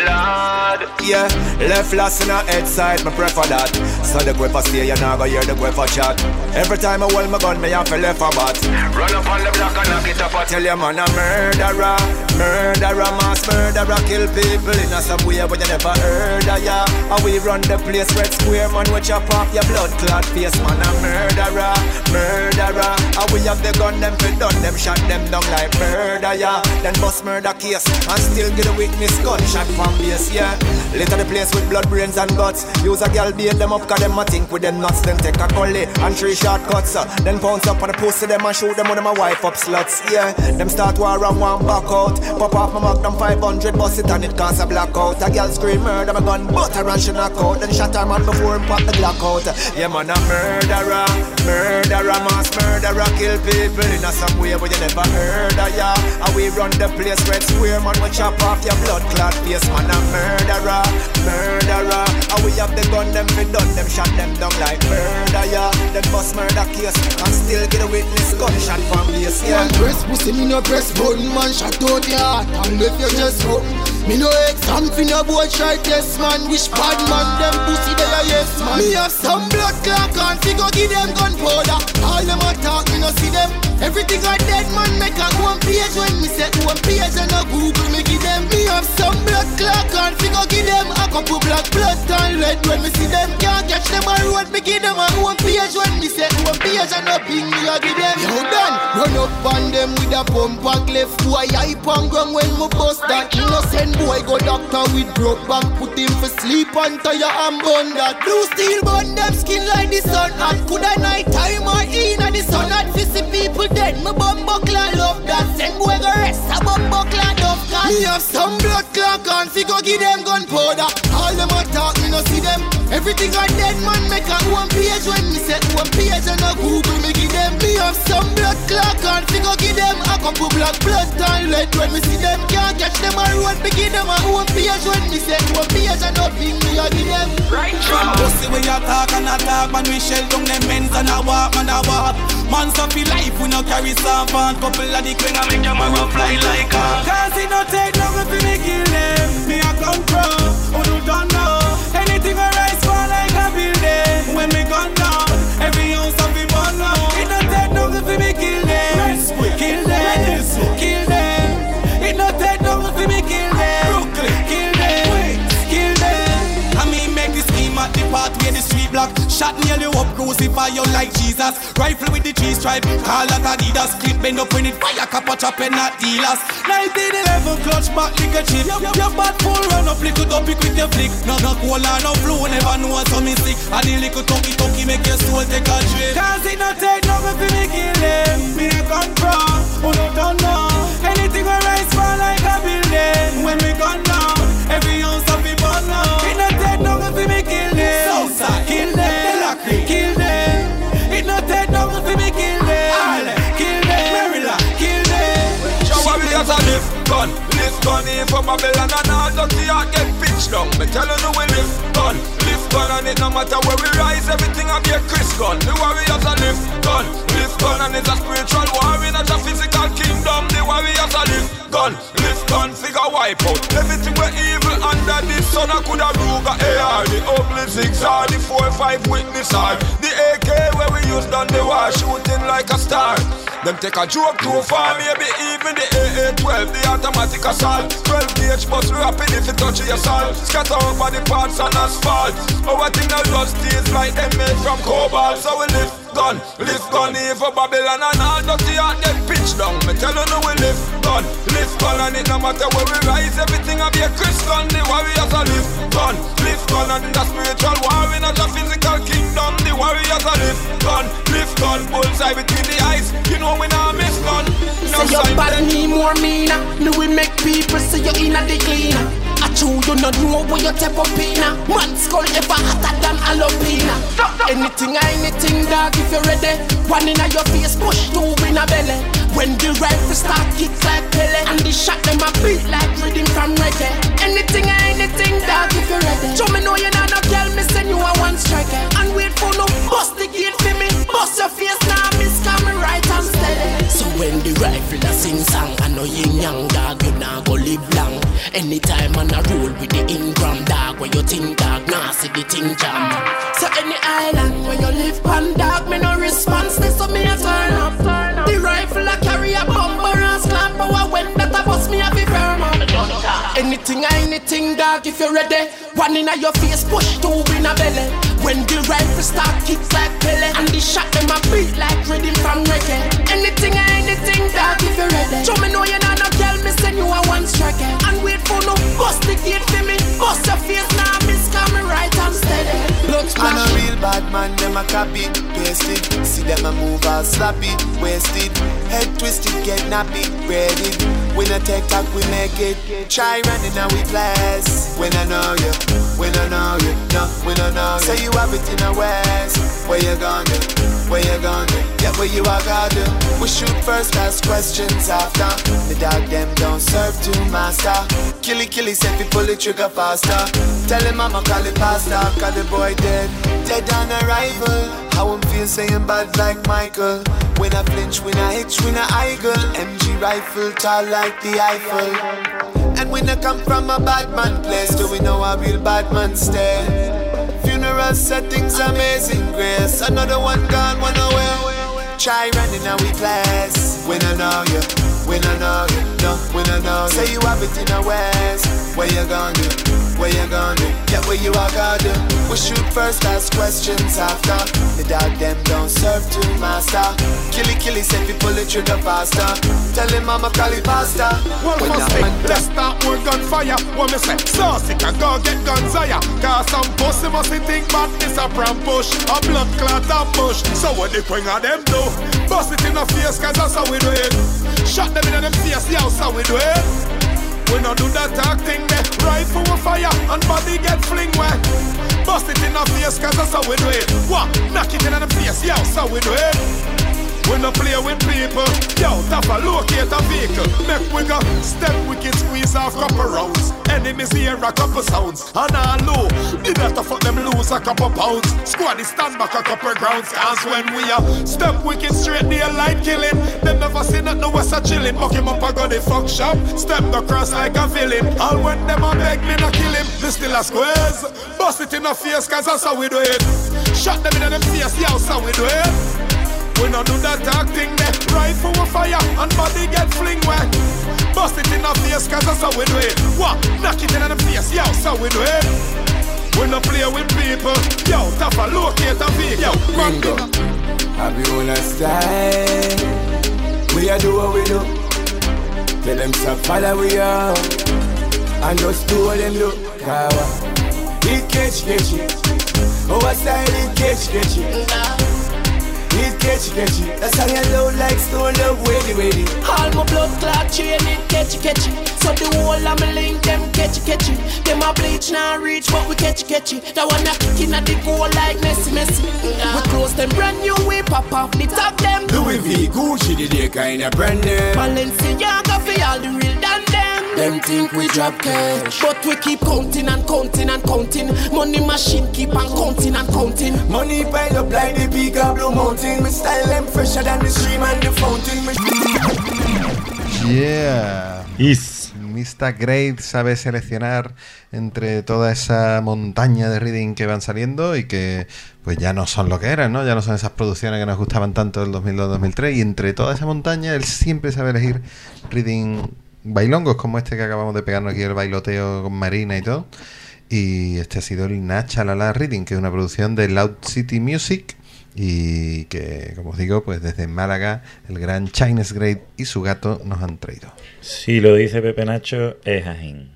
Lord, yeah, left last in a head side, me prefer that. So the guepa stay, you now go hear the guepa chat. Every time I hold my gun, me have to left a bat. Run up on the block and knock it up, I tell you man a murderer. Murderer, mass murderer, kill people in a some way but you never heard of ya. And we run the place red square, man, we chop off your blood clot face, man a murderer. Murderer, and we have the gun, them fit done, them shot them down like murder, yeah. Then bust murder case, and still get a witness gunshot from base, yeah. Later the place with blood, brains and guts. Use a girl beat them up, cause them a think with them nuts. Then take a gully and 3 shortcuts, then pounce up on the pussy them and shoot them when them a wife up sluts, yeah. Them start war and one back out. Pop off my Magnum 500, bust it and it cause a blackout. A girl scream murder, my gun butter and she knock out. Then shot her man before him pop the Glock out. Yeah man a murderer. Murderer, mass murderer, kill people in a some way but you never heard of ya. And we run the place red square, man, we chop off your blood clot face, man a murderer. Murderer, and we have the gun, them fit done, them shot them down like murder, yeah. Then bust murder case, and still get a witness gunshot from base, yeah. One press pussy, me no press button, man shot out your heart, and if you just hope. Me no exam for no boy try test, man. Wish bad man, them pussy they a yes, man. Me have some blood clot, and fi go give them gunpowder. All them a talk, me no see them. Everything I dead man make a one page. When me set one page and a Google me give them. Me have some blood clot, and fi go give them a couple black blood and red. When me see them, can't catch them a road. Me give them a one page. When me set one page and a ping, me a give them. Yo done, run up on them with a pump and left boy hype and ground when me bust that innocent boy go doctor with broke back, put him for sleep until your arm burn that. Blue steel burn them skin like the sun. And could a night time or in at the sun. At fi see people dead, me bum buckler love that. Send boy go rest, a bum buckler dove cat. Me have some blood clot and fi go give them gunpowder. All them a talk, me no see them. Everything I dead man make a one page. When me set one page and a Google me give them. Me have some blood clot and fi go give them a couple black blood and red. When me see them, can't catch them a road, me give them a one page. When me set one page and nothing, me a give them. Right from pussy we a talk and a talk, man we shell down them men's and a walk, man a walk. Man so fi life we no carry some fun. Couple of the queen a make your man fly like a. Cause it no take nothing fi me kill them. Me a come from, who you don't know. Anything a rise fall like a building. When me gone down, every ounce of me burn down. It no take nothing fi me kill them. Kill them, kill them. It no take nothing fi me kill them. Kill them, kill them. I mean make the scheme at the part where the street block. Shot nearly up, crucify you like Jesus. Rifle with the tree stripe, call that Adidas. Clip bend up when it fire, cap a chop and not dealers. 1911 clutch back like a chip. Your bad full run up, lick it up, pick with your flick. No cola, no flu, never know so me sick. And the little talkie make your soul take a trip. Cause it no take nothing for me kill them. Me a gun from, who don't know. Anything I rise for like a building. When me gone down, every ounce of me burn down. It no take nothing for me kill them. Southside, kill them, kill them. It no take nothing for me kill them. Kill them, Maryland, kill them. Show me as a lift gun in for Babylon and all dirty heart get pitched down. Me tell you we lift gun and it no matter where we rise, everything I be a Chris gun. The warriors are lift gun and it's a spiritual war in a physical kingdom. The warriors are lift gun, figure wipe out everything we're evil under this sun. I could have Ruger AR, the ugly zigzag, the 4-5 witness R, the AK where we use done the war, shooting like a star. Them take a joke too far, maybe even the AA-12, the automatic assault. 12 gauge bus rapid if you touch your salt. Scatter over the parts on asphalt. Our thing that just tastes like them made from cobalt. So we lift gun, evil Babylon and all dirty heart them pitch down. Me tell you no we lift gun and it no matter where we rise, everything I be a Chris gun. The warriors are lift gun and in the spiritual war in a physical kingdom. The warriors are lift gun, bullseye between the eyes. You know we not miss gun. No say your body need more meaner. No we make people say you in a the cleaner. I chew you not know where you tap up in. Man skull ever hotter than Alopina. Anything dog if you're ready. One in your face push, two in a belly. When the rifle start kick like Pele, and the shot them a beat like rhythm from reggae. Anything dog if you're ready. Show me know you not no girl, me send you a one striker. And wait for no bust the gate for me. Bust your face now, miss coming right and steady. So when the rifle a sing song, I know yin yang dog, you nah go live long. Anytime man a roll with the Ingram dog, where you think dog, nah see the thing jam. So any island where you live pan dog, me no response, this so me a turn up. The rifle a carry a bumper and slam power when that a bust me a be firm up. Anything dog if you're ready. One in your face push, two in a belly. When the rifle start kicks like Pele, and the shot them a beat like rhythm from reggae. Anything dog if you're ready. Show me know you not no girl, me send you a one striker. And wait for no bust the gate for me. Bust your face now, miss coming right and steady. Blood splash. I'm a real bad man, them a copy, paste it. See them a move all sloppy, wasted. Head twisted, get nappy, braided. We no take talk, we make it. Try running now we blast. When I know you, when I know you, no, we don't know you. Say you have it in the west. Where you gonna do? Where you gonna do? Yeah, where you are gonna do? We shoot first, ask questions after. The dog them don't serve to master. Killy, say we pull the trigger faster. Tell him I'ma call it pasta, cause the boy dead on arrival. How I'm feel saying bad like Michael. When I flinch, when I hitch, when I eagle. MG rifle tall like the Eiffel. And when I come from a bad man place, do we know a real bad man stay? Funeral settings, amazing grace. Another one gone, one away. Try running now we class. When I know you, when I know you, no, when I know you. Say you have it in the west. Where you gonna do? Where you gonna do? Yeah, where you are gonna do? We shoot first, ask questions after. The dog them don't serve to master. Killy, say we pull the trigger faster. Tell him I'ma call it pasta. One must say, let's start with gunfire. What me say, saucy can go get guns higher. Cause some pussy must think bad this a pram push. A blood clot a push. So what the queen of them do? Bust it in the face cause that's how we do it. Shot them in them face, yeah, that's how we do it. We no do that talk thing there. Rifle with fire and body get fling wet. Bust it in the face cause that's how we do it. What? Knock it in the face, yeah, that's how we do it. We no play with people. Yo, tap a locate a vehicle. Make we go step wicked squeeze off couple rounds. Enemies hear a couple sounds. And all low, did have to fuck them lose a couple pounds. Squad is stand back a couple grounds. Cause when we are step wicked straight daylight killing. Them never seen that no west a chilling. Buck him up and go the fuck shop. Step the cross like a villain. All when them a beg me no kill him. They still a squares. Bust it in the face cause that's how we do it. Shot them in them face, yeah, that's how we do it. We no do that talk thing there. Rifle with fire and body get fling wet. Bust it in the face cause that's how we do it. What? Knock it in the face, yeah, that's how we do it. We no play with people. Yo, tap a locate a vehicle. Yo, Ringo, have you on a style? We a do what we do. Tell them stop follow we out. And just do what them do. Kawa, it catch it. Oh, what style it catch it. It catchy. That's how you low like stone love ready. All my blood clot chain it catchy. So the whole of my link them catchy. Them a bleach now reach but we catchy. That one a kicking at the goal like messy. We close them brand new, we pop off the top them. Louis V, Gucci, the day kind of brand name. Balenciaga for all the real dan them. them think we drop cash. But we keep counting and counting and counting. Money machine keep on counting and counting. Money pile up like the peak of Blue Mountain. My style them fresher than the stream and the fountain. Yeah. Is. Mr. Great sabe seleccionar entre toda esa montaña de reading que van saliendo y que pues ya no son lo que eran, ¿no? Ya no son esas producciones que nos gustaban tanto del 2002-2003, y entre toda esa montaña él siempre sabe elegir reading bailongos como este que acabamos de pegarnos aquí, el bailoteo con Marina y todo. Y este ha sido el Nacha Lala Reading, que es una producción de Loud City Music, y que, como os digo, pues desde Málaga el gran Chinese Great y su gato nos han traído. Si lo dice Pepe Nacho, es ajín.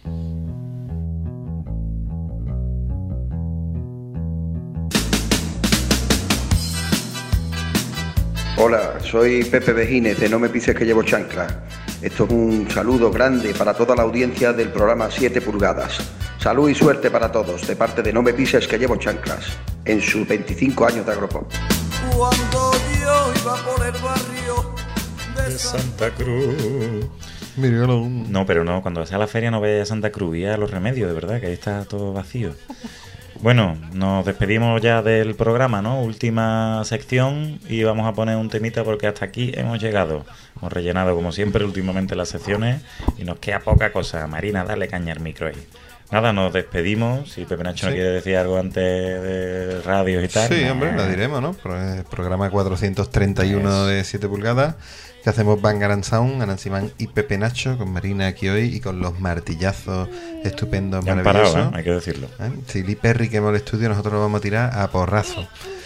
Hola, soy Pepe Vejines de No me pises que llevo chanclas. Esto es un saludo grande para toda la audiencia del programa 7 pulgadas. Salud y suerte para todos, de parte de No me pises que llevo chanclas, en sus 25 años de agropop. Cuando yo iba por el barrio de Santa Cruz. No, pero no, cuando sea la feria no vaya a Santa Cruz y a Los Remedios, de verdad, que ahí está todo vacío. Bueno, nos despedimos ya del programa, ¿no? Última sección, y vamos a poner un temita porque hasta aquí hemos llegado. Hemos rellenado, como siempre, últimamente las secciones y nos queda poca cosa. Marina, dale caña al micro ahí. Nada, nos despedimos. Si Pepe Nacho no quiere decir algo antes de radios y tal. Sí, hombre, lo diremos, ¿no? Programa 431 de 7 pulgadas, que hacemos Bangaran Sound, Anansiman y Pepe Nacho, con Marina aquí hoy y con los martillazos estupendos, ya maravillosos. Parado, hay que decirlo. Si Lee Perry quema el estudio, nosotros lo vamos a tirar a porrazo.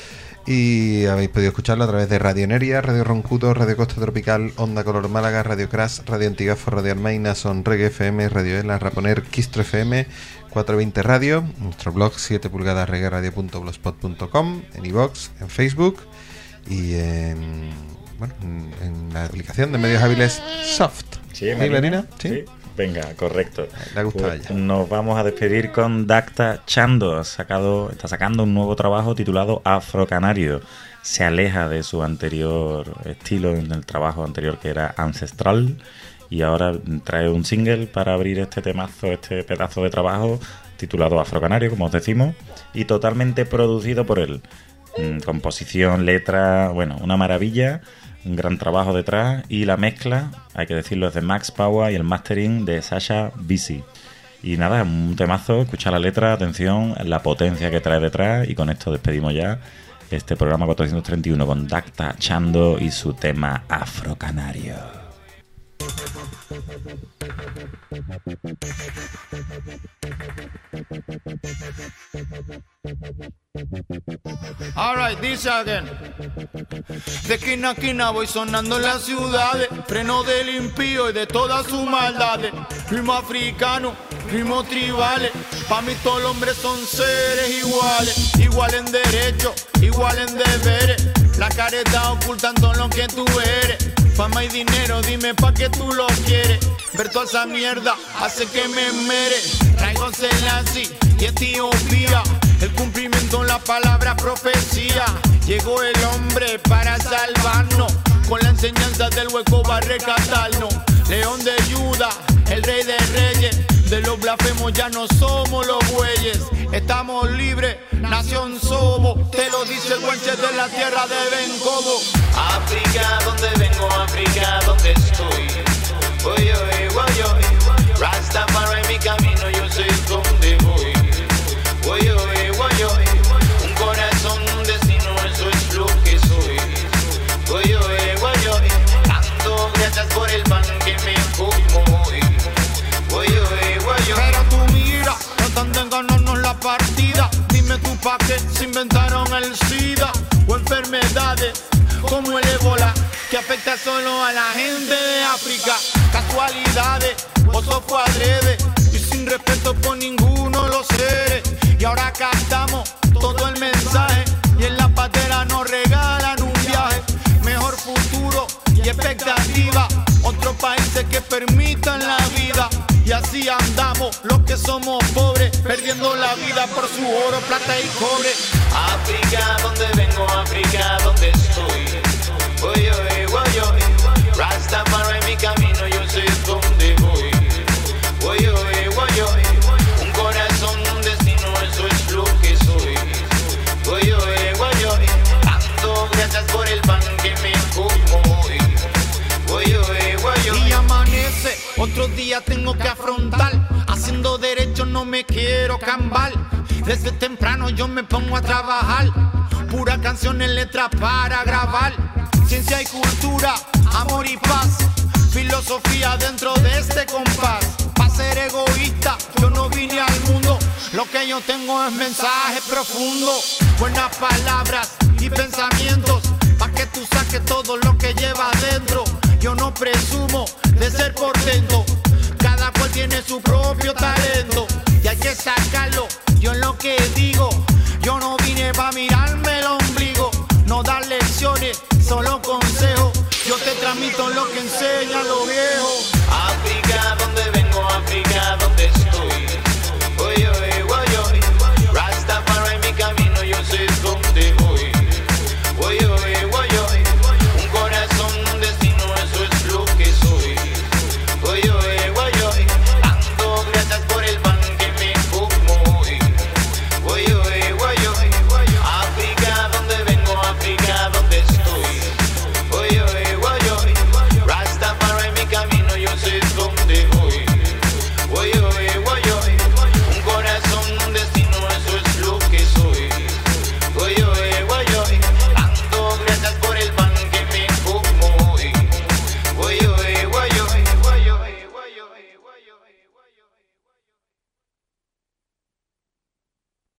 Y habéis podido escucharlo a través de Radio Neria, Radio Roncudo, Radio Costa Tropical, Onda Color Málaga, Radio Crash, Radio Antigafo, Radio Almaina, Son Reggae FM, Radio Ela, Raponer, Quistro FM, 420 Radio, nuestro blog 7 pulgadas reggaeradio.blogspot.com, en iVoox, en Facebook y en la aplicación de medios hábiles Soft. ¿Sí, Marina? ¿Sí? Venga, correcto. Le ha gustado a ella. Nos vamos a despedir con Dacta Chando. Está sacando un nuevo trabajo titulado Afrocanario. Se aleja de su anterior estilo en el trabajo anterior, que era ancestral, y ahora trae un single para abrir este temazo, este pedazo de trabajo titulado Afrocanario, como os decimos, y totalmente producido por él. Composición, letra, bueno, una maravilla. Un gran trabajo detrás, y la mezcla, hay que decirlo, es de Max Power y el mastering de Sasha Busy. Y nada, un temazo, escucha la letra, atención, la potencia que trae detrás, y con esto despedimos ya este programa 431 con Dacta Chando y su tema Afrocanario. Alright, dice again. De esquina a esquina voy sonando en las ciudades, freno del impío y de todas sus maldades. Ritmo africano, ritmo tribales, pa' mí todos los hombres son seres iguales. Igual en derecho, igual en deberes, la caridad ocultando lo que tú eres. Fama y dinero, dime pa' qué tú lo quieres. Ver toda esa mierda hace que me mere. Traigo Selassie y Etiopía, el cumplimiento en la palabra profecía. Llegó el hombre para salvarnos, con la enseñanza del hueco va a rescatarnos. León de Judá, el rey de reyes, de los blasfemos ya no somos los bueyes. Estamos libres, nación somos, te lo dice el guanche de la tierra de Bencomo. África, donde vengo, África, donde estoy. Oye, oye, oye, oye. Rastafari en mi camino, yo sé dónde voy. Oye, oye, oye, oye. Un corazón, un destino, eso es lo que soy. Oye, oye, oye, oye. Tanto gracias por el pan que me como hoy. Oye, oye, oye. Pero tú mira, tratando de ganarnos la partida. Dime tú pa' qué se inventaron el SIDA o enfermedades como el ébola, que afecta solo a la gente de África. Casualidades, o eso fue adrede, y sin respeto por ninguno de los seres. Y ahora captamos todo el mensaje, y en la patera nos regalan un viaje. Mejor futuro y expectativa, otros países que permitan la vida. Y así andamos los que somos pobres, perdiendo la vida por su oro, plata y cobre. África, donde vengo, África, donde estoy. Oye, oye, oye, oye. Rastafari en mi camino, yo sé dónde voy. los días tengo que afrontar. Haciendo derecho no me quiero cambiar. Desde temprano yo me pongo a trabajar. Pura canciones, letras para grabar. Ciencia y cultura, amor y paz. Filosofía dentro de este compás. Pa' ser egoísta, yo no vine al mundo. Lo que yo tengo es mensaje profundo. Buenas palabras y pensamientos. Pa' que tú saques todo lo que llevas dentro. Yo no presumo de ser portento. Cada cual tiene su propio talento y hay que sacarlo. Yo en lo que digo, yo no vine pa'